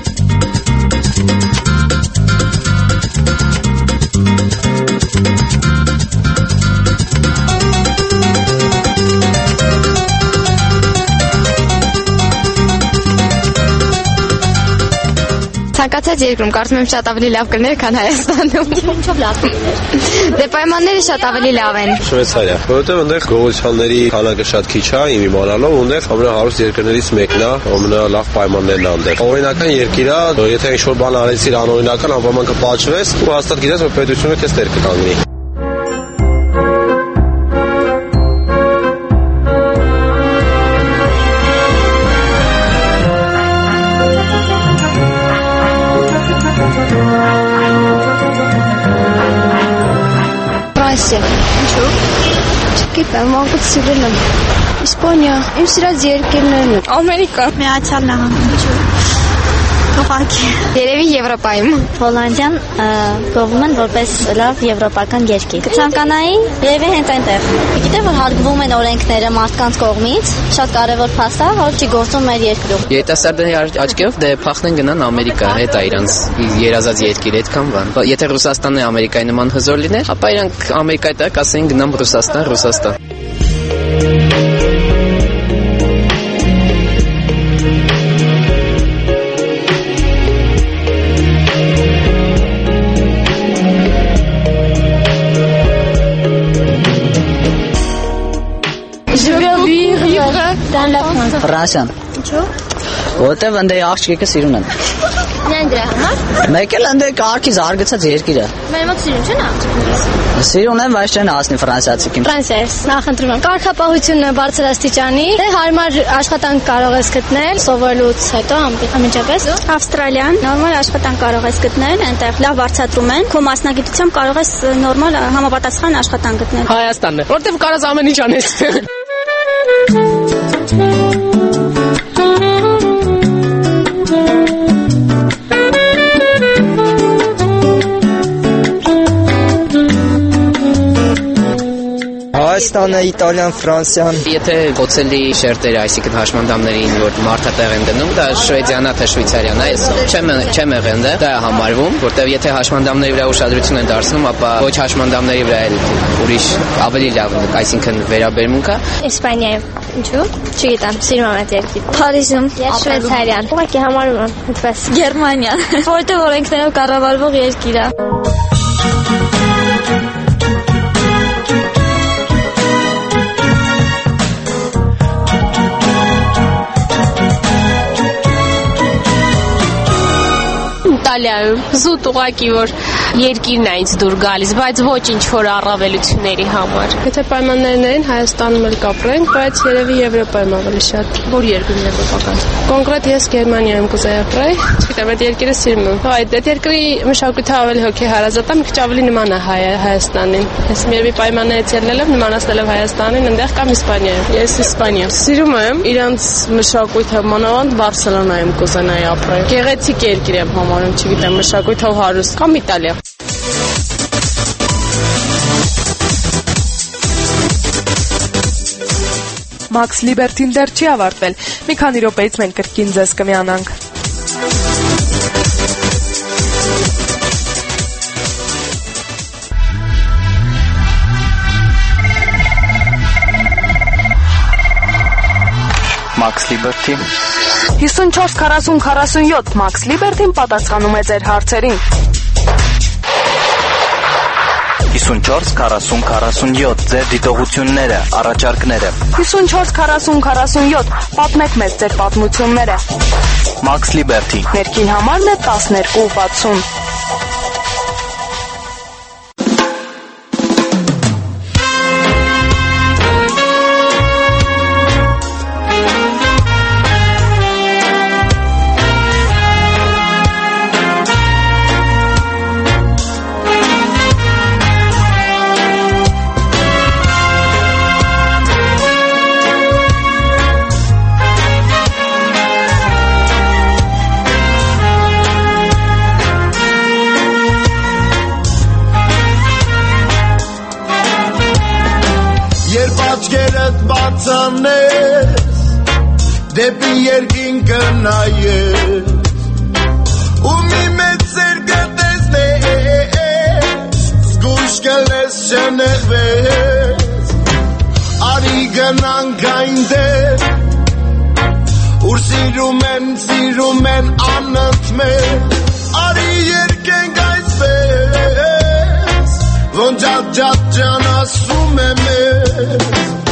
Ցանկացած երկրում կարծում եմ շատ ավելի լավ կլներ, քան Հայաստանում։ Ինչով լավ կլներ։ Դե պայմանները շատ ավելի լավ են։ Շվեյցարիա, որովհետև այնտեղ գողությունների քանակը շատ քիչ է, իմ իմանալով, այնտեղ ամենահարուստ երկրներից մեկն է, ամենալավ պայմաններն է այնտեղ։ Օրինական երկիր է, եթե ինչ-որ բան արեցիր անօրինական, անպայման կպատժվես, ու հաստատ գիտես, որ պետությունը քեզ տեր կկանգնի։ Ինչու՞։ Չգիտեմ, անկուց սիրել եմ։ Իսպանիա, իմ սիրած երկիրներն են։ Ամերիկա, Միացյալ Նահանգներ։ Ինչու՞։ Ուղղակի։ Երևի Եվրոպայում։ Հոլանդիան գովում են որպես լավ եվրոպական երկիր։ Կցանկանայի երևի հենց այնտեղ։ Գիտեմ, որ հարգվում են օրենքները մարդկանց կողմից, շատ կարևոր փաստ է, որ չի գործում մեր երկրում։ Երիտասարդների աչքերով դե փախնեն գնան Ամերիկա, հետ է իրանց երազած երկիր այդքան բան։ Եթե Ռուսաստանն է Ամերիկայի նման հզոր լիներ, ապա իրանք Ամերիկայի տակ ասեն գնան Ռուսաստան։ Ֆրանսիան։ Ինչու՞։ Որտեվ ընդ աղջիկը սիրուն են։ Միայն դրա համար։ Մեկ էլ ընդ կարգի զարգացած երկիր է։ Մեր մոտ սիրուն չեն աղջիկներս։ Սիրուն են, բայց չեն հասնի ֆրանսիացիքին։ Ֆրանսիայից նախընտրում եմ։ Կարգապահությունը բարձր աստիճանի, դե հարմար աշխատանք կարող ես գտնել, սովորելուց հետո անմիջապես։ Ավստրալիան նորմալ աշխատանք կարող ես գտնել, այնտեղ լավ վարձատրում են, քո մասնագիտությամբ կարող ես նորմալ համապատասխան աշխատանք գտնել։ Հայաստանն է, որտեղ կարաս ամեն ինչ անես։ Հայաստանը, Իտալիան, Ֆրանսիան։ Եթե գոցելի շերտերը, այսինքն հաշմանդամներին, որ մարդատեղ են դնում, դա Շվեդիան է, թե Շվեյցարիան է, ես չեմ եղել այնտեղ, դա է համարվում, որտեղ եթե հաշմանդամների վրա ուշադրություն են դարձնում, ապա ոչ հաշմանդամների վրա էլ ուրիշ ավելի լավ, այսինքն վերաբերմունք է։ Իսպանիայում։ Ինչու՞։ Չգիտեմ, սիրում եմ այդ երկիրը։ Փարիզում, Շվեյցարիան։ Ուղղակի համարում եմ այդպես։ Գերմանիան, որտեղ օրենքներով կառավարվող երկիր է։ Իտալիայում զուտ ուղակի որ երկիրն է ինձ դուր գալիս, բայց ոչ ինչ որ առավելությունների համար։ Եթե պայմաններն են, Հայաստանում էլ կապրենք, բայց երևի Եվրոպայում ավելի շատ։ Որ երկրն եվրոպական։ Կոնկրետ ես Գերմանիայում կուզեի ապրել, չգիտեմ, այդ երկիրը սիրում եմ։ Այդ երկրի մշակույթը ավելի հոգեհարազատ է, մի քիչ ավելի նման է Հայաստանին։ Ես երևի պայմաններից ելնելով նմանացնելով Հայաստանին, այնտեղ կամ Իսպանիայում։ Ես Իսպանիա։ Սիրում եմ իրանց մշակույթը, մանավանդ Բարսելոնայում կուզենայի ապրել։ Գեղեցիկ երկիր եմ համարում, չգիտեմ, մշակույթով հարուստ կամ Իտալիա։ Max Liberty-ն դեռ չի ավարտվել։ Մի քանի րոպեից մենք կրկին ձեզ կմիանանք։ Max Liberty 54 40 47 Max Liberty-ն պատասխանում է ձեր հարցերին։ 54 40 47 ձեր դիտողությունները, առաջարկները։ 54 40 47 պատմեք մեզ ձեր պատմությունները։ Max Liberty Ներքին համարն է 1260։ աչքդ բացանես դեպի երկինքը նայես ու մի մեծ սեր կտեսնես զգույշ կլես չնեղվես արի գնանք այնտեղ ուր սիրում են անընդմեջ արի երկենք այսպես ոնց ջատ ջան ասում եմ ես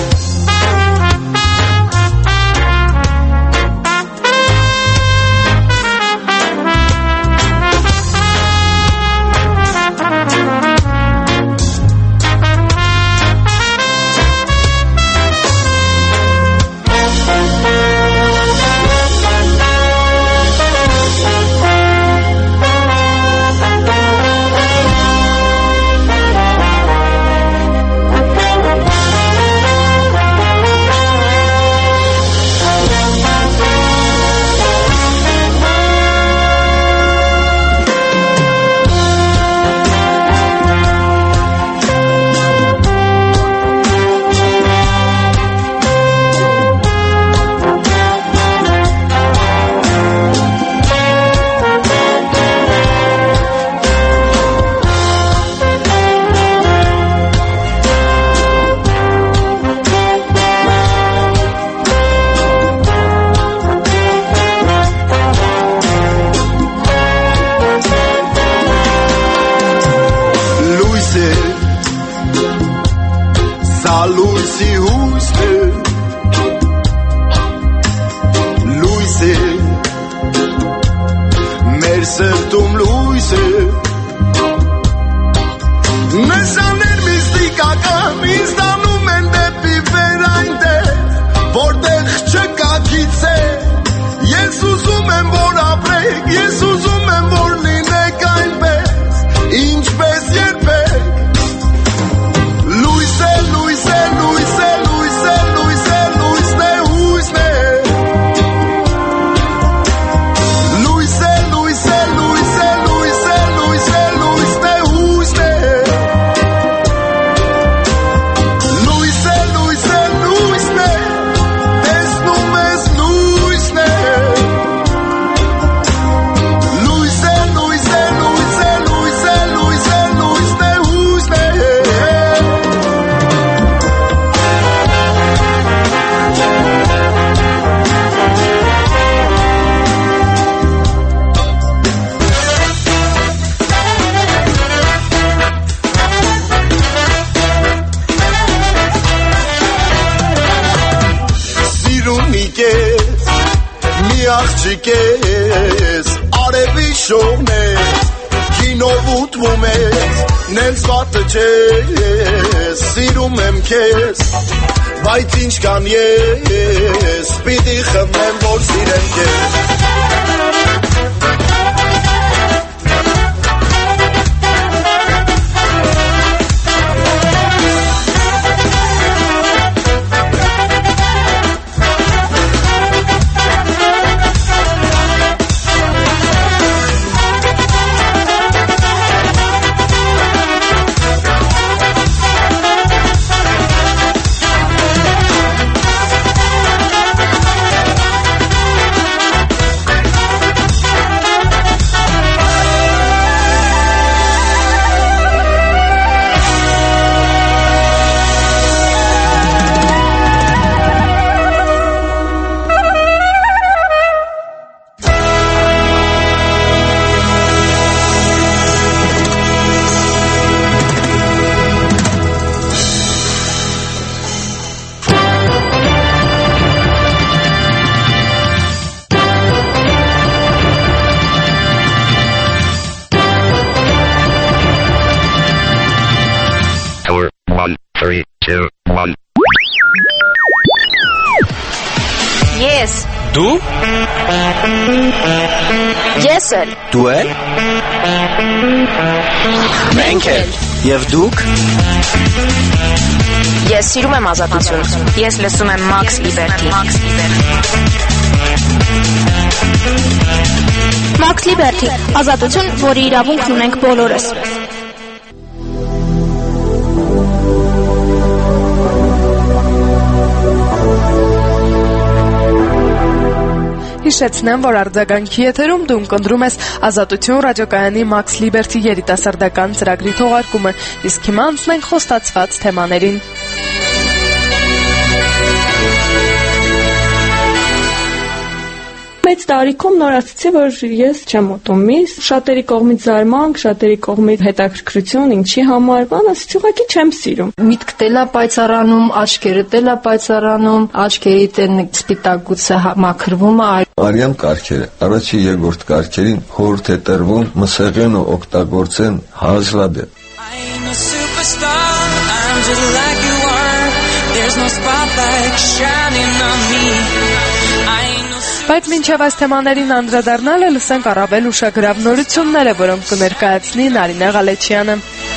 Բայց ինչ կան ես պիտի խմեմ որ սիրեմ քեզ Ես Դու Ես էլ Դու էլ Մենք էլ Եվ դուք Ես սիրում եմ ազատություն Ես լսում եմ Max Liberty Max Liberty ազատություն, որի իրավունքն ունենք բոլորս Հիշեցնեմ, որ արձագանքի եթերում դու ընկնդրում ես Ազատություն ռադիոկայանի Max Liberty երիտասարդական ծրագրի թողարկումը, իսկ հիմա անցնենք խոստացված թեմաներին։ Մեծ տարիքում նորացրի, որ ես չեմ ուտում միս, շատերի կողմից զարմանք, շատերի կողմից հետաքրքրություն, ինչի համար, ասեցի ուղղակի չեմ սիրում։ Միտքդ էլա պայծառանում, աչքերդ էլա պայծառանում, աչքերիդ են սպիտակուցը մաքրվում է։ Արյան կարգերը, առաջի երկրորդ կարգերին խորհուրդ է տրվում մսեղեն օգտագործեն հազլաբը։ Բայց մինչև այս թեմաներին անդրադառնալը լսենք առավել ուշագրավ նորությունները, որոնք կներկայացնի Նարինե Ղալեչյանը։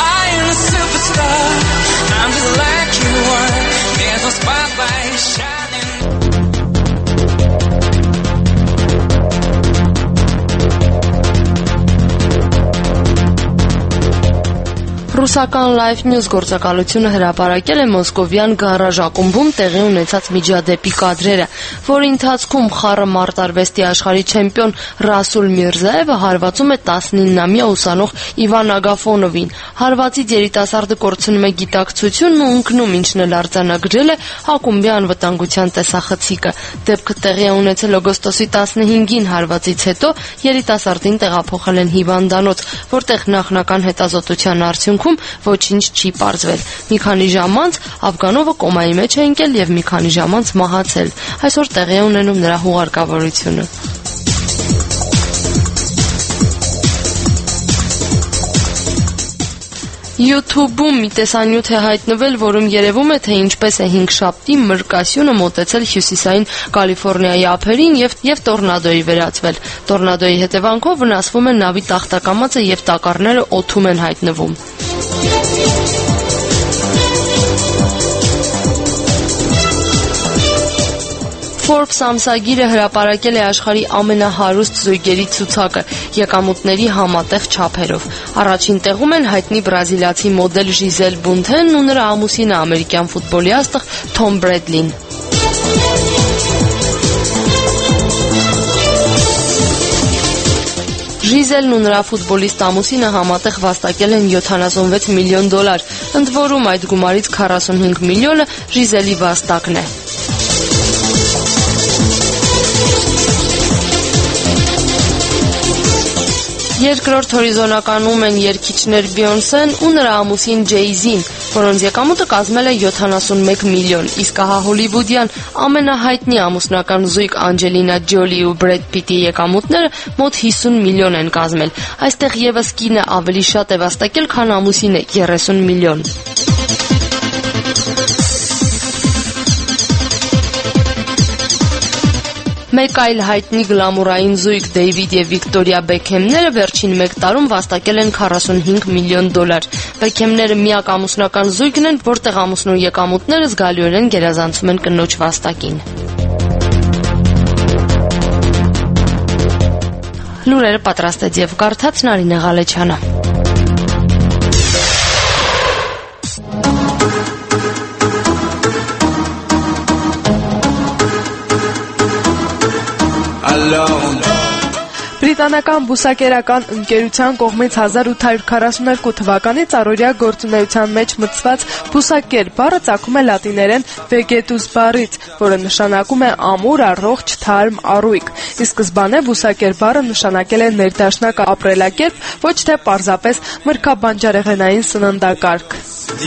Ռուսական Life News գործակալությունը հրապարակել է մոսկովյան գարաժ ակումբում տեղի ունեցած միջադեպի կադրերը, որի ընթացքում խառը մարտարվեստի աշխարհի չեմպիոն Ռասուլ Միրզաևը հարվածում է 19-ամյա ուսանող Իվան Ագաֆոնովին։ Հարվածից երիտասարդը կորցնում է գիտակցությունն ու ընկնում, ինչն էլ արձանագրել է ակումբի անվտանգության տեսախցիկը։ Դեպքը տեղի է ունեցել օգոստոսի 15-ին հարվածից հետո երիտասարդին տեղափոխել են հիվանդանոց, որտեղ նախնական հետազոտության արդյունքում ոչինչ չի պարզվել։ Մի քանի ժամ անց Աֆգանովը կոմայի մեջ է ընկել եւ մի քանի ժամ անց մահացել։ Այսօր տեղի է ունենում նրա հուղարկավորությունը։ YouTube-ում մի տեսանյութ է հայտնվել, որում երևում է, թե ինչպես է 5-շաբթի մրկասյունը մոտեցել հյուսիսային Կալիֆոռնիայի ափերին եւ տորնադոյի վերածվել։ Տորնադոյի հետևանքով վնասվում է նավի տախտակամածը եւ տակառները օդում են հայտնվում։ Forbes ամսագիրը հրապարակել է աշխարհի ամենահարուստ զույգերի ցուցակը եկամուտների համատեղ չափերով։ Առաջին տեղում են հայտնի բրազիլացի մոդել Ժիզել Բունթենն ու նրա ամուսինը ամերիկյան ֆուտբոլի աստղ Թոմ Բրեդլին։ Ժիզելն ու նրա ֆուտբոլիստ ամուսինը համատեղ վաստակել են $76 միլիոն։ Ընդ որում այդ գումարից 45 միլիոնը Ժիզելի վաստակն է։ Երկրորդ հորիզոնականում են երգիչներ Բիոնսեն ու նրա ամուսին Ջեյզին, որոնց եկամուտը կազմել է 71 միլիոն, իսկ ահա հոլիվուդյան ամենահայտնի ամուսնական զույգ Անջելինա Ջոլի ու Բրեդ Պիտի եկամուտները մոտ 50 միլիոն են կազմել։ Այստեղ եւս կինը ավելի շատ է վաստակել, քան ամուսինը՝ 30 միլիոն։ Մեկ այլ հայտնի գլամուրային զույգ Դեյվիդ եւ Վիկտորիա Բեքհեմները վերջին 1 տարում վաստակել են $45 միլիոն։ Բեքհեմները միակ ամուսնական զույգն են, որտեղ ամուսնու եկամուտները զգալիորեն գերազանցում են կնոջ վաստակին։ Լուրերը պատրաստեց եւ կարդաց Նարինե Ղալեչյանը։ Բրիտանական բուսակերական ընկերության կողմից 1842 թվականից առօրյա գործունեության մեջ մտցված բուսակեր բառը ծագում է լատիներեն vegetus բառից, որը նշանակում է ամուր, առողջ, թարմ, առույգ։ Ի սկզբանե բուսակեր բառը նշանակել է ներդաշնակ ապրելակերպ, ոչ թե պարզապես մրգաբանջարեղենային սննդակարգ։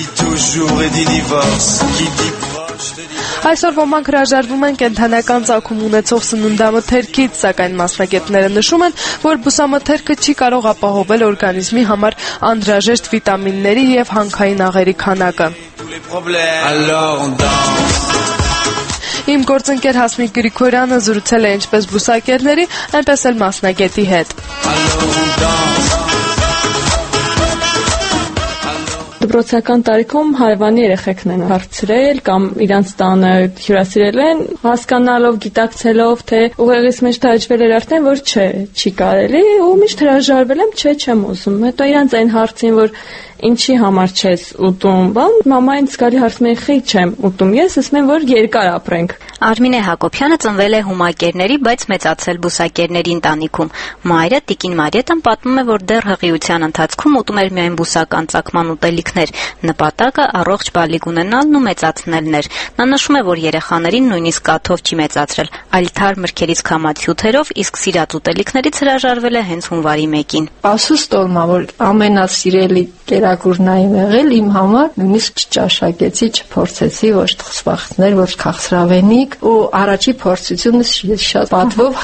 Այսօր ոմանք հրաժարվում են կենդանական ծագում ունեցող սննդամթերքից, սակայն մասնագետները նշում են, որ բուսամթերքը չի կարող ապահովել օրգանիզմի համար անհրաժեշտ վիտամինների եւ հանքային աղերի քանակը։ Իմ գործընկեր Հասմիկ Գրիգորյանը զրուցել է ինչպես բուսակերների, այնպես էլ մասնագետի հետ։ Դպրոցական տարիքում հարևանի երեխեքն են հարցրել կամ իրանց տանը հյուրասիրել են, հասկանալով, գիտակցելով, թե ուղեղից մեջ թաճվել էր արդեն, որ չի կարելի, ու միշտ հրաժարվել եմ, չեմ ուզում։ Հետո իրանց այն հարցին, որ ինչի համար չես ուտում, բան, մամային զգալի հարցում է, խի չեմ ուտում, ես ասում եմ, որ երկար ապրենք։ Արմինե Հակոբյանը ծնվել է հումակերների, բայց մեծացել բուսակերների ընտանիքում։ Մայրը Տիկին Մարիետան պատմում է, որ դեռ հղիության ընթացքում ուտում էր միայն բուսական ծագման ուտելիքներ, նպատակը առողջ բալիկ ունենալն ու մեծացնելն էր։ Նա նշում է, որ երեխաներին նույնիսկ կաթով չի մեծացրել, այլ թարմ մրգերից քամացյութերով, իսկ սիրած ուտելիքներից հրաժարվել է հենց հունվարի 1-ին։ Ասուստ օրմա, որ ամենասիրելի կերակուրն այն եղել իմ համար, նույնիսկ չճաշակեցի, չփորձեցի, ոչ թխսվախտներ, ոչ քաղցրավենիք, ու առաջի փորձությունս ես շատ պատվով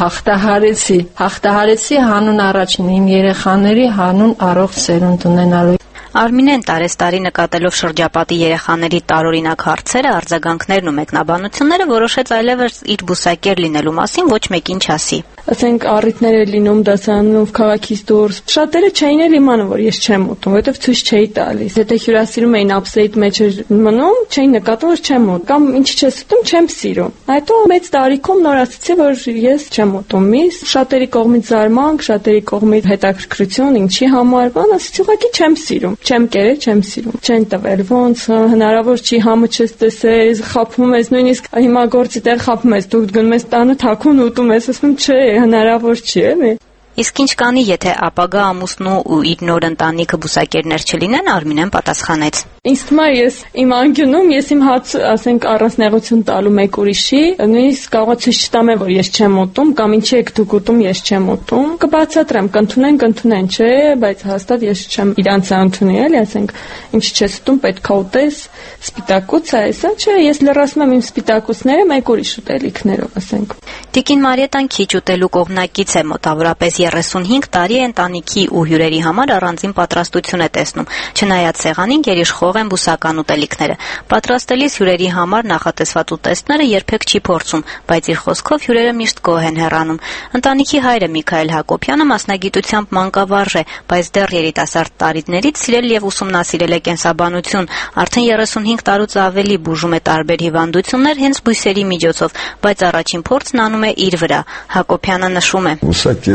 հաղթահարեցի հանուն առաջին իմ երեխաների հանուն առողջ սերունդ ունենալու։ Արմինեն տարեստարի նկատելով շրջապատի երեխաների տարօրինակ հարցերը, արձագանքներն ու մեկնաբանությունները որոշեց այլևս իր բուսակեր լինելու մասին ոչ մեկին չասի։ Ասենք առիթներ է լինում դասարանով քաղաքից դուրս։ Շատերը չէին էլ իմանում, որ ես չեմ ուտում, որովհետև ցույց չէի տալիս։ Եթե հյուրասիրում էին ապսեիտ մեջ մնում, չէին նկատում, որ չեմ ուտում, կամ ինչի չես ուտում, չեմ սիրում։ Հետո մեծ տարիքում նոր ասացի, որ ես չեմ ուտում։ Միս շատերի կողմից զարմանք, շատերի կողմից հետաքրքրություն, ինչի համար, բան, ասեցի, ուղղակի չեմ սիրում։ Չեմ կերել, չեմ սիրում։ Չեն տվել, ոնց հնարավոր չի, համը չես տեսել, խափում ես, նույնիսկ հիմա գործի տեղ խափում ես, դու գնում ես տանը թաքուն ուտում ես, ասում չէ, հնարավոր չի, էլի։ Իսկ ինչ կանի, եթե ապագա ամուսնու ու իր նոր ընտանիքը բուսակերներ չլինեն, Արմինեն պատասխանեց. Ինձ թվում է ես իմ անկյունում, ես իմ հաց, ասենք, առանց նեղություն տալու մեկ ուրիշի, նույնիսկ կարող է ցույց չտամ, որ ես չեմ ուտում, կամ ինչի եք դուք ուտում, ես չեմ ուտում, կբացատրեմ, կընդունեն, չէ, բայց հաստատ ես չեմ իրանց ընդունի, էլի, ասենք, ինչի չես ուտում, պետք է ուտես, սպիտակուց է, այսա, չէ, ես լրացնում եմ իմ սպիտակուցները մեկ ուրիշ ուտելիքներով, ասենք։ Տիկին Մարիետան քիչ ուտելու կողմնակից է, մոտավորապես 35 տարի է ընտանիքի ու հյուրերի համար առանձին պատրաստություն է տեսնում։ Չնայած սեղանին գերիշխող են բուսական ուտելիքները։ Պատրաստելիս հյուրերի համար նախատեսված ուտեստները երբեք չի փորձում, բայց իր խոսքով հյուրերը միշտ գոհ են հեռանում։ Ընտանիքի հայրը Միքայել Հակոբյանը մասնագիտությամբ մանկավարժ է, բայց դեռ երիտասարդ տարիներից սիրել եւ ուսումնասիրել է կենսաբանություն։ Արդեն 35 տարուց ավելի բուժում է տարբեր հիվանդություններ հենց բույսերի միջոցով, բայց առաջին փորձն անում է իր վրա։ Հակոբյանը նշում է.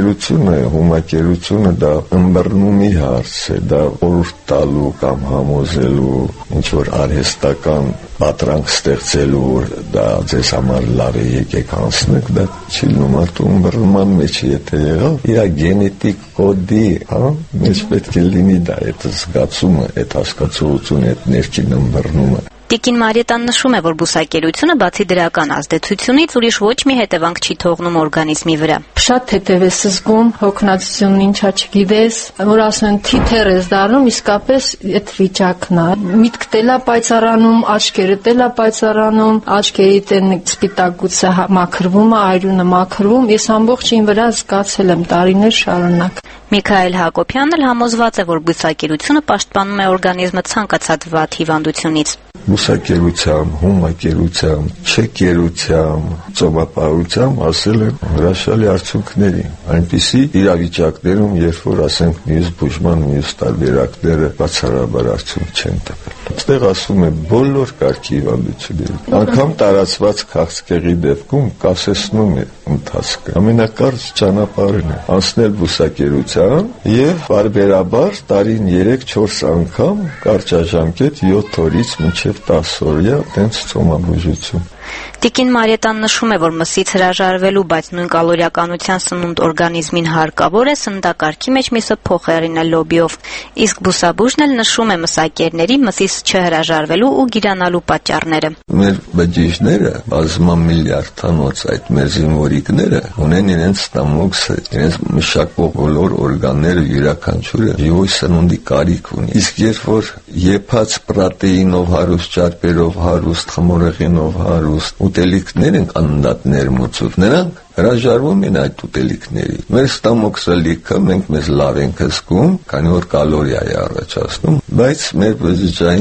Հումակերությունը դա ըմբռնումի հարց է, դա օրորդ տալու կամ համոզելու, ինչ որ արհեստական պատրանք ստեղծելու, որ դա ձեզ համար լավ է, եկեք անցնեք, դա չի լինում, արդու ըմբռնման մեջ եթե եղավ, իր գենետիկ կոդի, մեջ պետք է լինի դա, այդ զգացումը, այդ հասկացողությունը, այդ ներքին ըմբռնումը։ Տիկին Մարիետան նշում է, որ բուսակերությունը բացի դրական ազդեցությունից ուրիշ ոչ մի հետևանք չի թողնում օրգանիզմի վրա։ Շատ հետև ես զգում, հոգնածությունն ինչա չգիտես, որ ասեն թիթեռ ես դառնում, իսկապես այդ վիճակն է։ Միտքդ էլա պայծառանում, աչքերդ էլա պայծառանում, աչքերիդ են սպիտակուցը մաքրվում է, այրունը մաքրվում, ես ամբողջին վրա զգացել եմ տարիներ շարունակ։ Միքայել Հակոբյանն էլ համոզված է, որ բուսակերությունը պաշտպանում է օրգանիզմը ցանկացած վատ հիվանդությունից։ Բուսակերությամբ, հումակերությամբ, չեկերությամբ, ծոմապահությամբ ասել են հրաշալի արդյունքների։ Այնպիսի իրավիճակներում, երբ որ ասենք մյուս բուժման, մյուս տարբերակները բացառաբար արդյունք չեն տվել։ Այստեղ ասում է բոլոր կարգի հիվանդությունները։ Անգամ տարածված քաղցկեղի դեպքում կասեցնում է ընթացքը։ Ամենակարճ ճանապարհն է անցնել բուսակերությամբ եւ բարբերաբար տարին 3-4 անգամ կարճաժամկետ 7 օրից մինչև 10 օրյա տենց ծոմաբուժություն։ Տիկին Մարիետան նշում է, որ մսից հրաժարվելու, բայց նույն կալորիականության սնունդ օրգանիզմին հարկավոր է սննդակարգի մեջ միսը փոխարինել լոբիով։ Իսկ բուսաբույժն էլ նշում է մսակերների մսից չհրաժարվելու ու գիրանալու պատճառները։ Մեր բջիջները, բազմամիլիարդանոց այդ մեր զինվորիկները ունեն իրենց ստամոքսը, իրենց մշակող բոլոր օրգանները յուրաքանչյուրը ժիվոյ սնունդի կարիք ունի։ Իսկ երբ որ եփած պրոտեինով հարուստ, ճարպերով հարուստ, խմորեղենով հարուստ ուտելիքներ են անդադ ներմուծում, նրանք հրաժարվում են այդ ուտելիքների։ Մեր ստամոքսը լիքը, մենք մեզ լավ ենք զգում, քանի որ կալորիա է առաջացնում, բայց մեր բջջային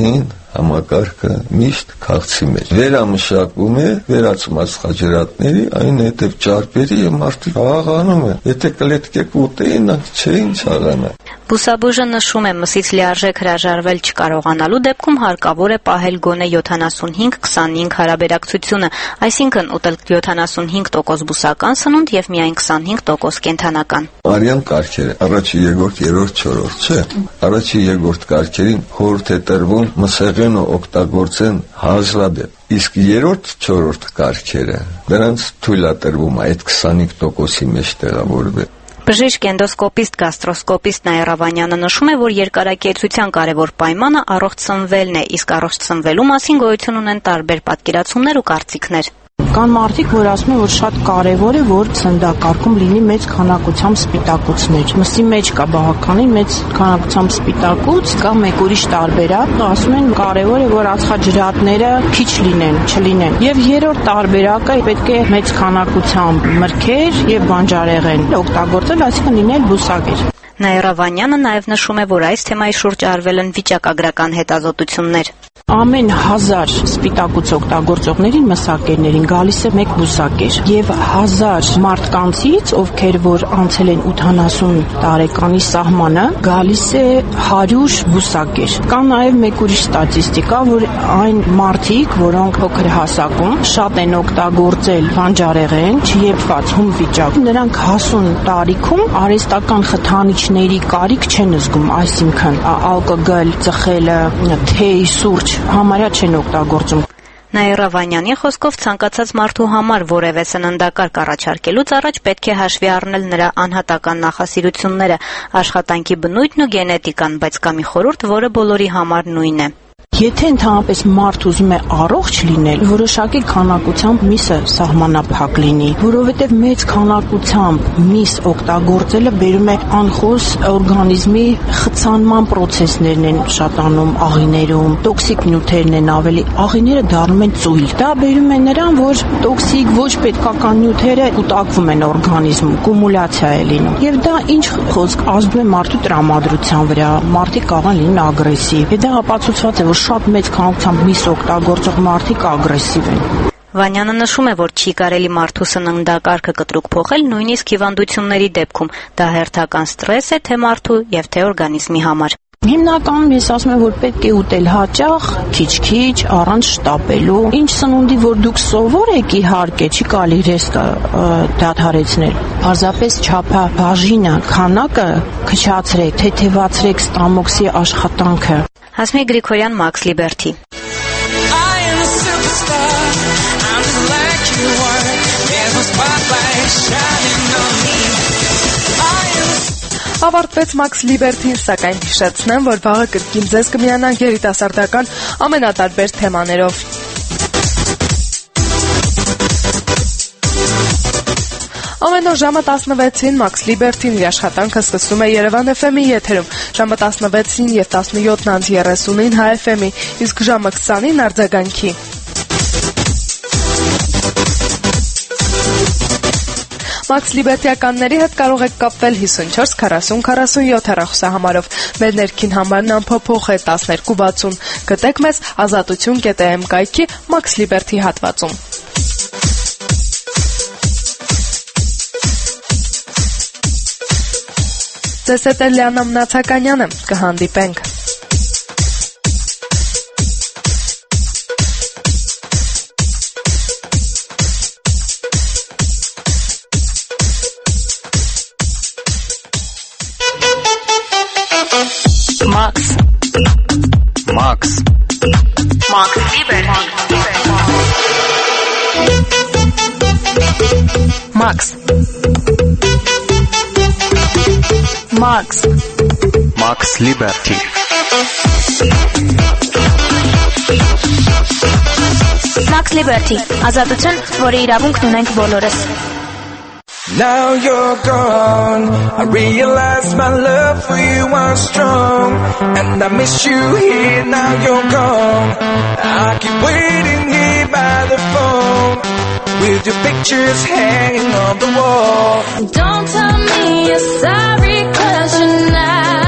համակարգը միշտ քաղցի մեջ վերամշակում է վերացված խաչերատների այն հետև ճարպերի եւ մարդիկ աղանում են եթե կլետկեք ուտեին չէին ցաղանա Բուսաբույժը նշում է մսից լիարժեք հրաժարվել չկարողանալու դեպքում հարկավոր է պահել գոնե 75-25 հարաբերակցությունը, այսինքն ուտել 75% բուսական սնունդ եւ միայն 25% կենդանական։ Արյան կարգերը առաջի, երկրորդ, երրորդ, չորրորդ, չէ։ Առաջի, երկրորդ կարգերին խորհուրդ է տրվում մսեղենը օգտագործեն հազվադեպ։ Իսկ երրորդ, չորրորդ կարգերը դրանց թույլ է տրվում այդ 25%-ի մեջ տեղավորվել։ Բժիշկ էնդոսկոպիստ գաստրոսկոպիստ Նաիրա Վանյանը նշում է, որ երկարակեցության կարևոր պայմանը առողջ սնվելն է, իսկ առողջ սնվելու մասին գոյություն ունեն տարբեր պատկերացումներ ու կարծիքներ։ Կան մարդիկ, որ ասում են, որ շատ կարևոր է, որ ցնդակարգում լինի մեծ քանակությամբ սպիտակուցներ։ Մսի մեջ կա բավականին մեծ քանակությամբ սպիտակուց, կա մեկ ուրիշ տարբերակ, ասում են կարևոր է, որ ածխաջրատները քիչ լինեն, չլինեն։ Եվ երրորդ տարբերակը պետք է մեծ քանակությամբ մրգեր եւ բանջարեղեն օգտագործել, այսինքն լինել բուսակեր։ Նաիրա Վանյանը նաև նշում է, որ այս թեմայի շուրջ արվել են վիճակագրական հետազոտություններ։ Ամեն 1000 սպիտակուց օգտագործողներին մսակերներին գալիս է 1 բուսակեր եւ 1000 մարդկանցից, ովքեր որ անցել են 80 տարեկանի սահմանը, գալիս է 100 բուսակեր։ Կա նաեւ մեկ ուրիշ ստատիստիկա, որ այն մարդիկ, որոնք փոքր հասակում շատ են օգտագործել բանջարեղեն, չեփված հում վիճակ, նրանք հասուն տարիքում արհեստական խթանիչների կարիք չեն զգում, այսինքն ալկոգոլ, ծխելը, թեյ, սուրճ համարյա չեն օգտագործում։ Նաիրա Վանյանի խոսքով ցանկացած մարդու համար որևէ սննդակարգ առաջարկելուց առաջ պետք է հաշվի առնել նրա անհատական նախասիրությունները, աշխատանքի բնույթն ու գենետիկան, բայց կա մի խորհուրդ, որը բոլորի համար նույն է։ Եթե ընդհանրապես մարդ ուզում է առողջ լինել, որոշակի քանակությամբ միսը սահմանափակ լինի, որովհետև մեծ քանակությամբ միս օգտագործելը բերում է անխոս օրգանիզմի խցանման process-ներն են շատանում աղիներում, տոքսիկ նյութերն են ավելի, աղիները դառնում են ծույլ։ Դա բերում է նրան, որ տոքսիկ ոչ պետքական նյութերը կուտակվում են օրգանիզմում, կումուլյացիա է լինում։ Եվ դա ինչ խոսք ազդում է մարդու տրամադրության վրա, մարդիկ կարող են լինել ագրեսիվ։ Եվ դա ապացուցված է, որ շատ մեծ քանակությամբ միս օգտագործող մարդիկ ագրեսիվ են։ Վանյանը նշում է, որ չի կարելի մարդու սննդակարգը կտրուկ փոխել նույնիսկ հիվանդությունների դեպքում։ Դա հերթական ստրես է թե մարդու եւ թե օրգանիզմի համար։ Հիմնականում ես ասում եմ, որ պետք է ուտել հաճախ, քիչ-քիչ, առանց շտապելու։ Ինչ սնունդի, որ դուք սովոր եք, իհարկե, չի կարելի ռեսկը դադարեցնել։ Պարզապես չափաբաժինը, քանակը քչացրեք, թեթևացրեք ստամոքսի աշխատանքը։ Հասմիկ Գրիգորյան, Max Liberty։ Ավարտվեց Max Liberty-ն, սակայն հիշեցնեմ, որ վաղը կրկին ձեզ կմիանանք երիտասարդական ամենատարբեր թեմաներով։ Ամեն օր ժամը 16-ին Max Liberty-ն իր աշխատանքը սկսում է Երևան FM-ի եթերում, ժամը 16-ին եւ 17:30-ին Հայ FM-ի, իսկ ժամը 20-ին արձագանքի։ Max Liberty-ականների հետ կարող եք կապվել 54 40 47 հեռախոսահամարով։ Մեր ներքին համարն անփոփոխ է 1260։ Գտեք մեզ ազատություն.am կայքի Max Liberty հատվածում։ Ձեզ հետ է Լիանա Մնացականյանը, կհանդիպենք։ Max Liberty. Max Liberty. Max Liberty. Ազատություն, որի իրավունքն ունենք բոլորս։ Now you're gone, I realize my love for you was strong, and I miss you here, now you're gone. I keep waiting here by the phone, with your pictures hanging on the wall. Don't tell me you're sorry, 'cause you're not.